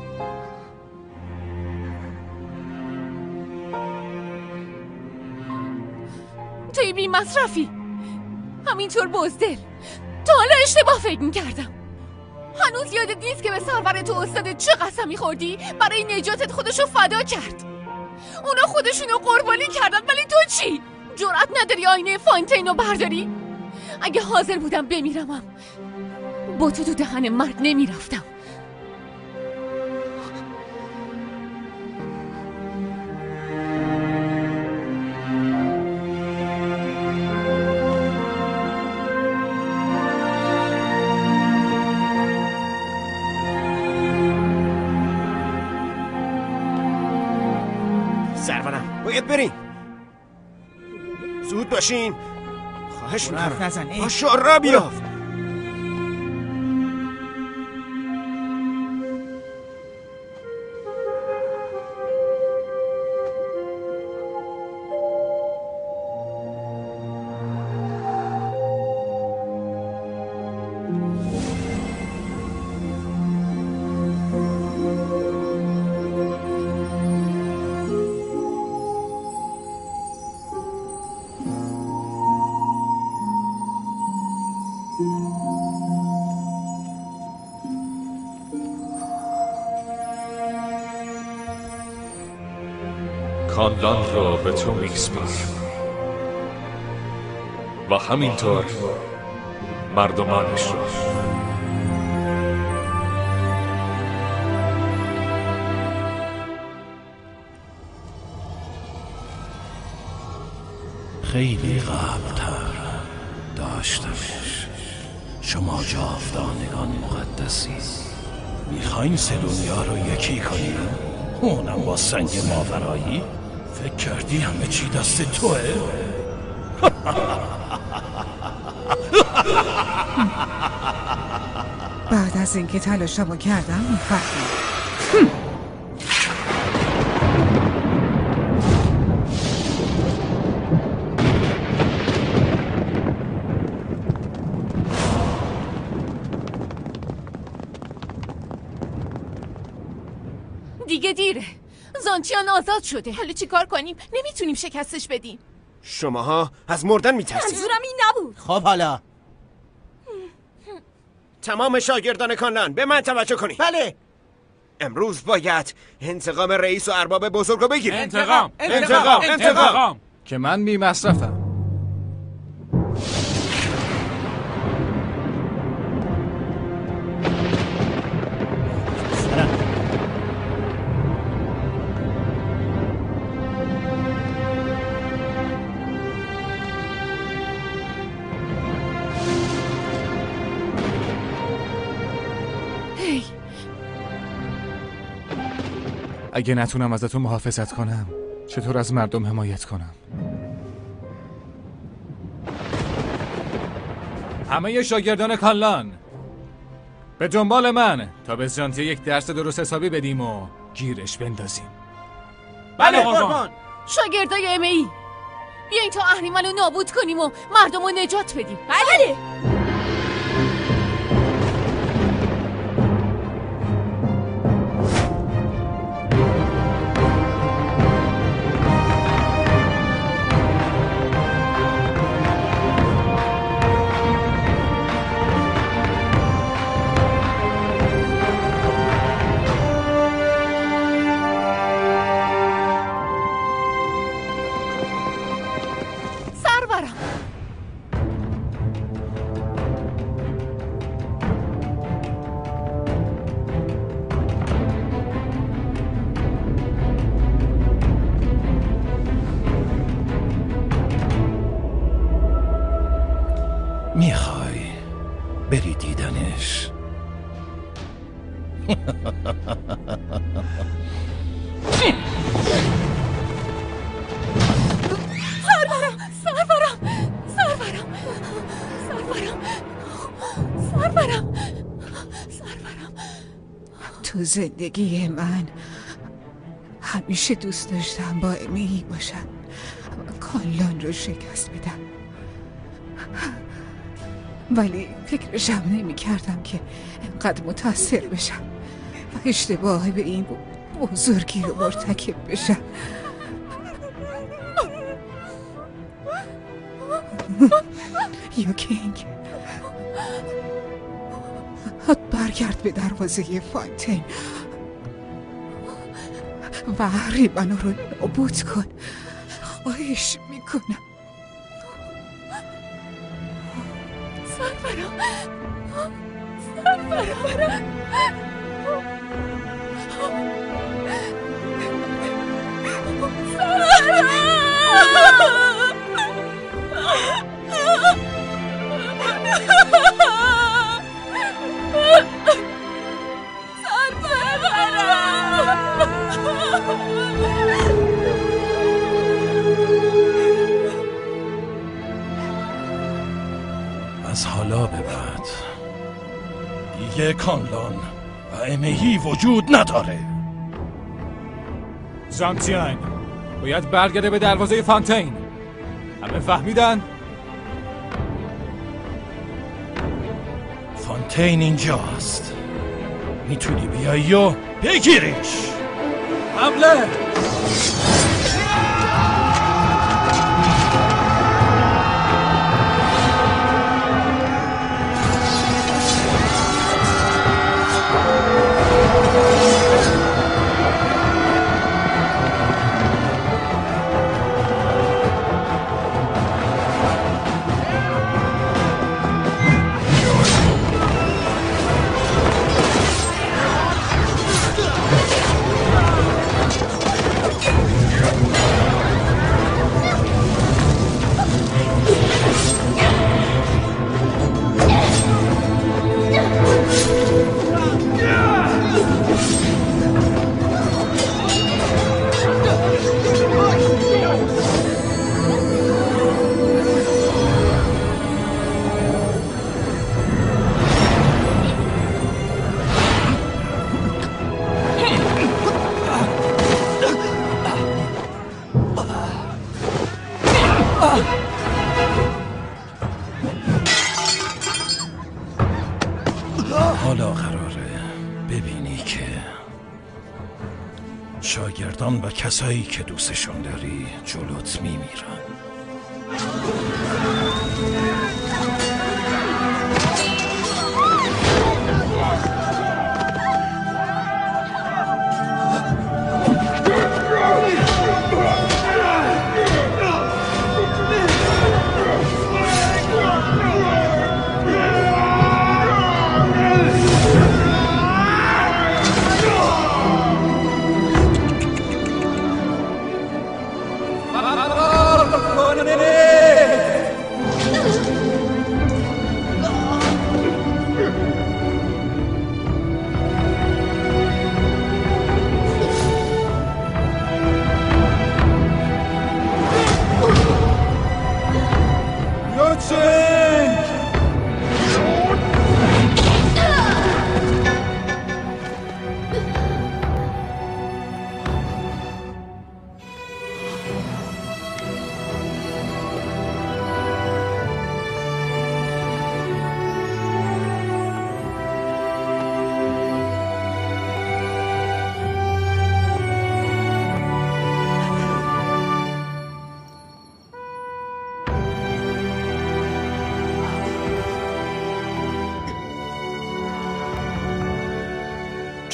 توی بی مصرفی، همینطور بزدل. تا حالا اشتباه فکر میکردم. هنوز یادت نیست که به سرور تو استاد چه قسمی خوردی؟ برای نجاتت خودشو فدا کرد. اونا خودشونو قربانی کردن، ولی تو چی؟ جرأت نداری آینه فانتین رو برداری؟ اگه حاضر بودم بمیرمم با تو دهن مرد نمیرفتم. سرورم باید بریم. زود باشین. خواهش میکنم. پاشو را بیافت. کانلان را به تو میسپارم و همینطور مردمانش را. خیلی قبل‌تر داشتمش. شما جاودانگان مقدسی میخواین سه دنیا رو یکی کنیم؟ اونم با سنگ ماورایی؟ فکر کردی همه چی دست توه؟ بعد از اینکه تلاشمو کردم میفهمم. دیگه دیره. زانتیان آزاد شده. حالا چی کار کنیم؟ نمیتونیم شکستش بدیم. شماها از مردن میترسید. منظورم این نبود. خب حالا تمام شاگردان کانلان به من توجه کنید. بله. امروز باید انتقام رئیس و ارباب بزرگ رو بگیریم. انتقام که من بی مصرفم. اگه نتونم ازتون محافظت کنم چطور از مردم حمایت کنم؟ همه شاگردان کانلان به دنبال من تا به زانتیه یک درس درست حسابی بدیم و گیرش بندازیم. بله قربان. شاگردای ام.ای بیاین تا اهریمن رو نابود کنیم و مردم رو نجات بدیم. بله. میخوای بری دیدنش؟ سرورم. تو زندگی من همیشه دوست داشتم با ام.ای باشم و کانلان رو شکست بدم، ولی فکرشم نمی کردم که انقدر متاثر بشم و اشتباه به این بزرگی رو مرتکب بشم. یوکینگ، برگرد به دروازه فانتین و اهریمن رو نابود کن. خواهش میکنم. سرورم. از حالا به بعد دیگه کانلان و ام.ای وجود نداره. زانتیان باید برگرده به دروازه فانتین. همه فهمیدن؟ فانتین اینجاست، میتونی بیایی و بگیریش. حمله! حالا قراره ببینی که شاگردان و کسایی که دوستشون داری جلوت میمیرن.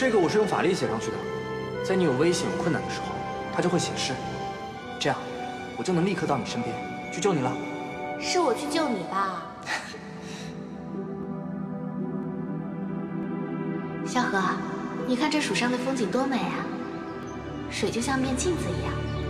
这个我是用法力写上去的，在你有危险、有困难的时候，它就会显示，这样我就能立刻到你身边去救你了。 是我去救你吧？萧何，你看这蜀上的风景多美啊，水就像面镜子一样。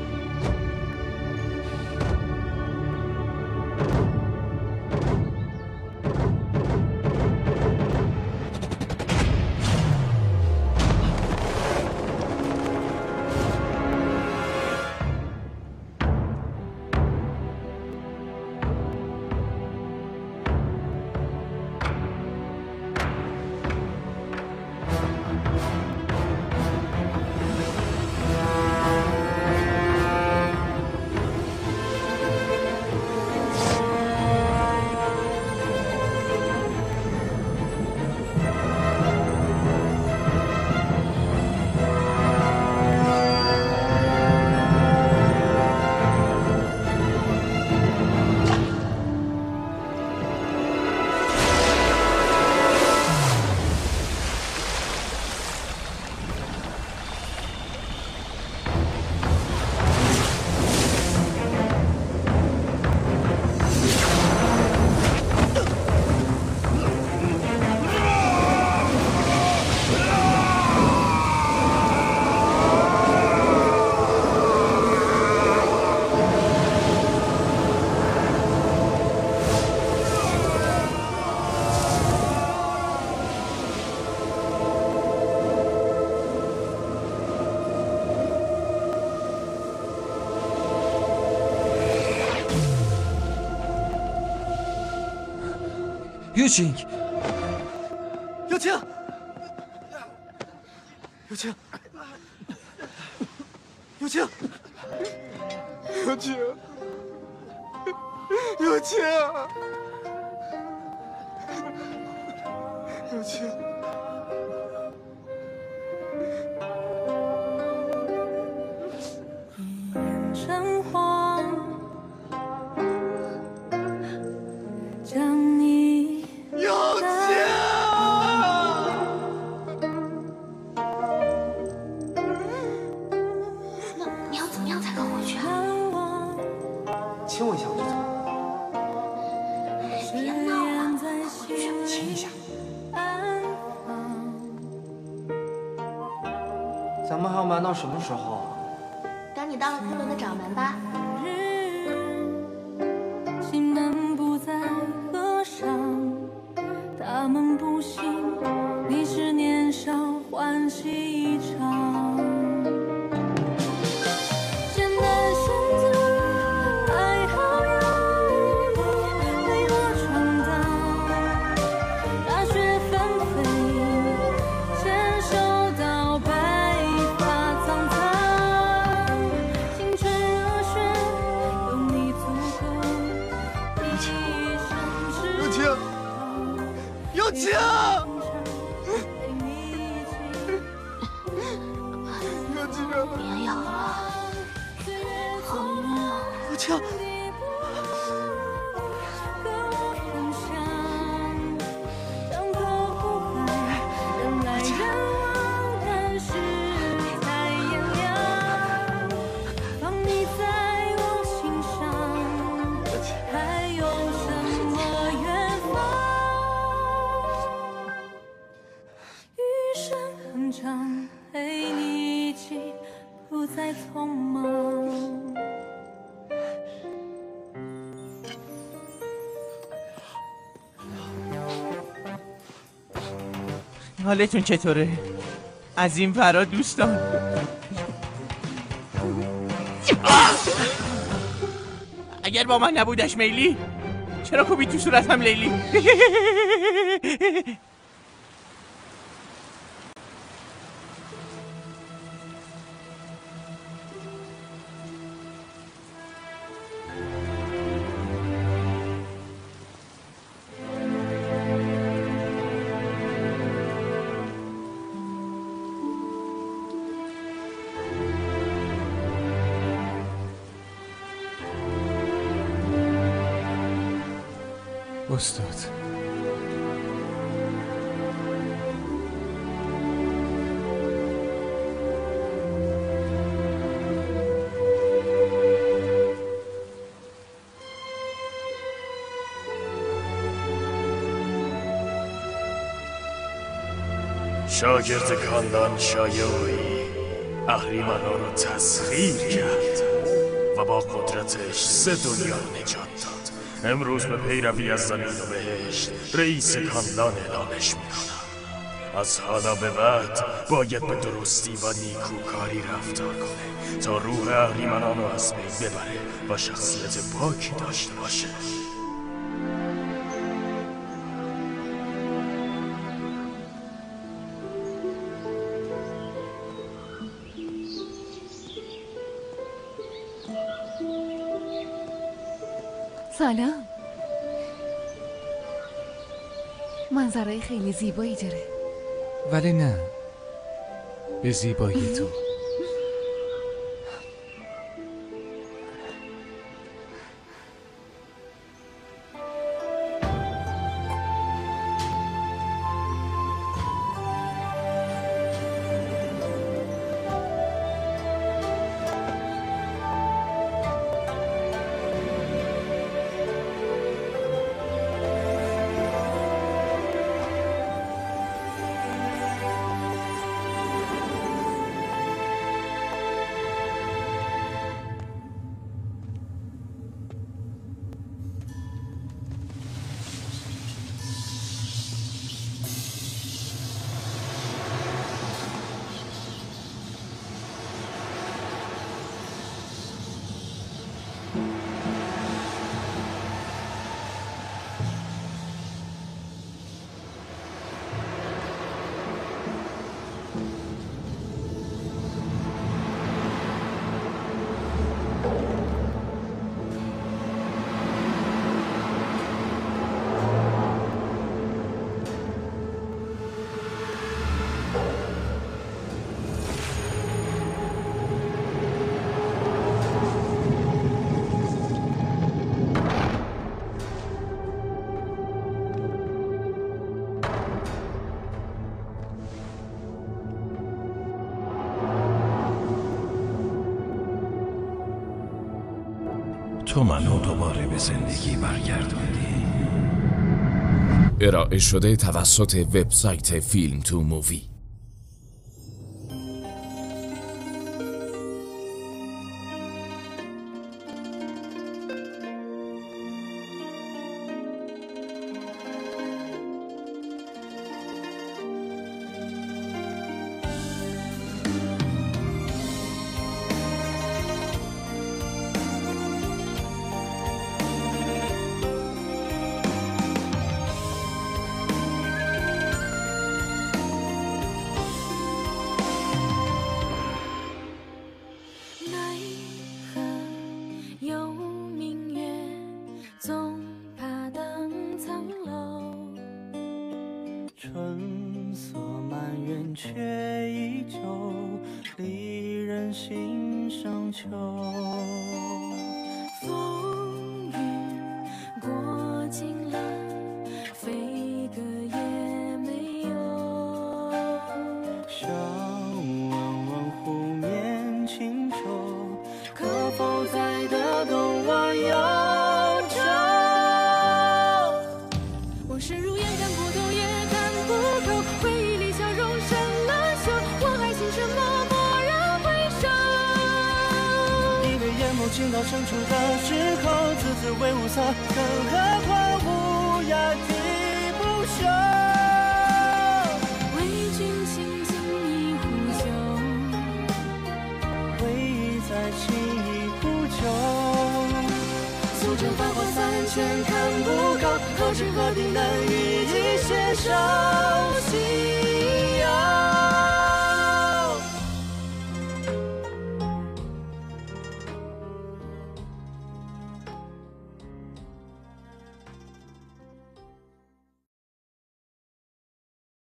玉清，玉清，玉清，玉清，玉清，玉清，玉清。 橙黄，将你有情。 那你要怎么样才肯回去啊？ 亲我一下我就走。 别闹了，回去。 亲一下。咱们还要瞒到什么时候啊？ 等你到了昆仑的掌门吧。 心门不再合上，大门不醒，你是年少欢喜一场。艰难选择，还好有你陪我闯荡。大雪纷飞，牵手到白发苍苍。青春热血，有你足够一生痴。 有情，有情。 别咬了，好晕啊！ 有情。 陪你一起，不再匆忙。 حالتون چطوره؟ از این فرا دوستان اگر با من نبودش میلی چرا کوبی تو صورتم لیلی؟ استاد شاگرد کاندان شایوی اهریمنا رو تسخیر کرد و با قدرتش 3 دنیا نجات داد. امروز به پیروی از زمین و بهشت رئیس کاندان اعلامش میکنم. از حالا به بعد باید به درستی و نیکوکاری رفتار کنه تا روح اهریمنان رو از بین ببره و شخصیت پاکی داشته باشه. سلام. منظره خیلی زیبایی داره. ولی نه به زیبایی تو. تو منو دوباره به زندگی برگردوندی. ارائه شده توسط وبسایت فیلم تو مووی. 春色满园却依旧，离人心上秋。风雨过尽了，飞歌也没有。想问问湖面清澈，可否再得东望悠着？往事如烟，看不透也看不透，回忆里笑容生了锈，我爱情什么蓦然回首。以为眼眸情到深处的时候，字字为无色，更何况无涯啼不休。为君倾尽一壶酒，回忆在轻易铺就。素贞繁华三千看不够，后知何定能与一些熟悉。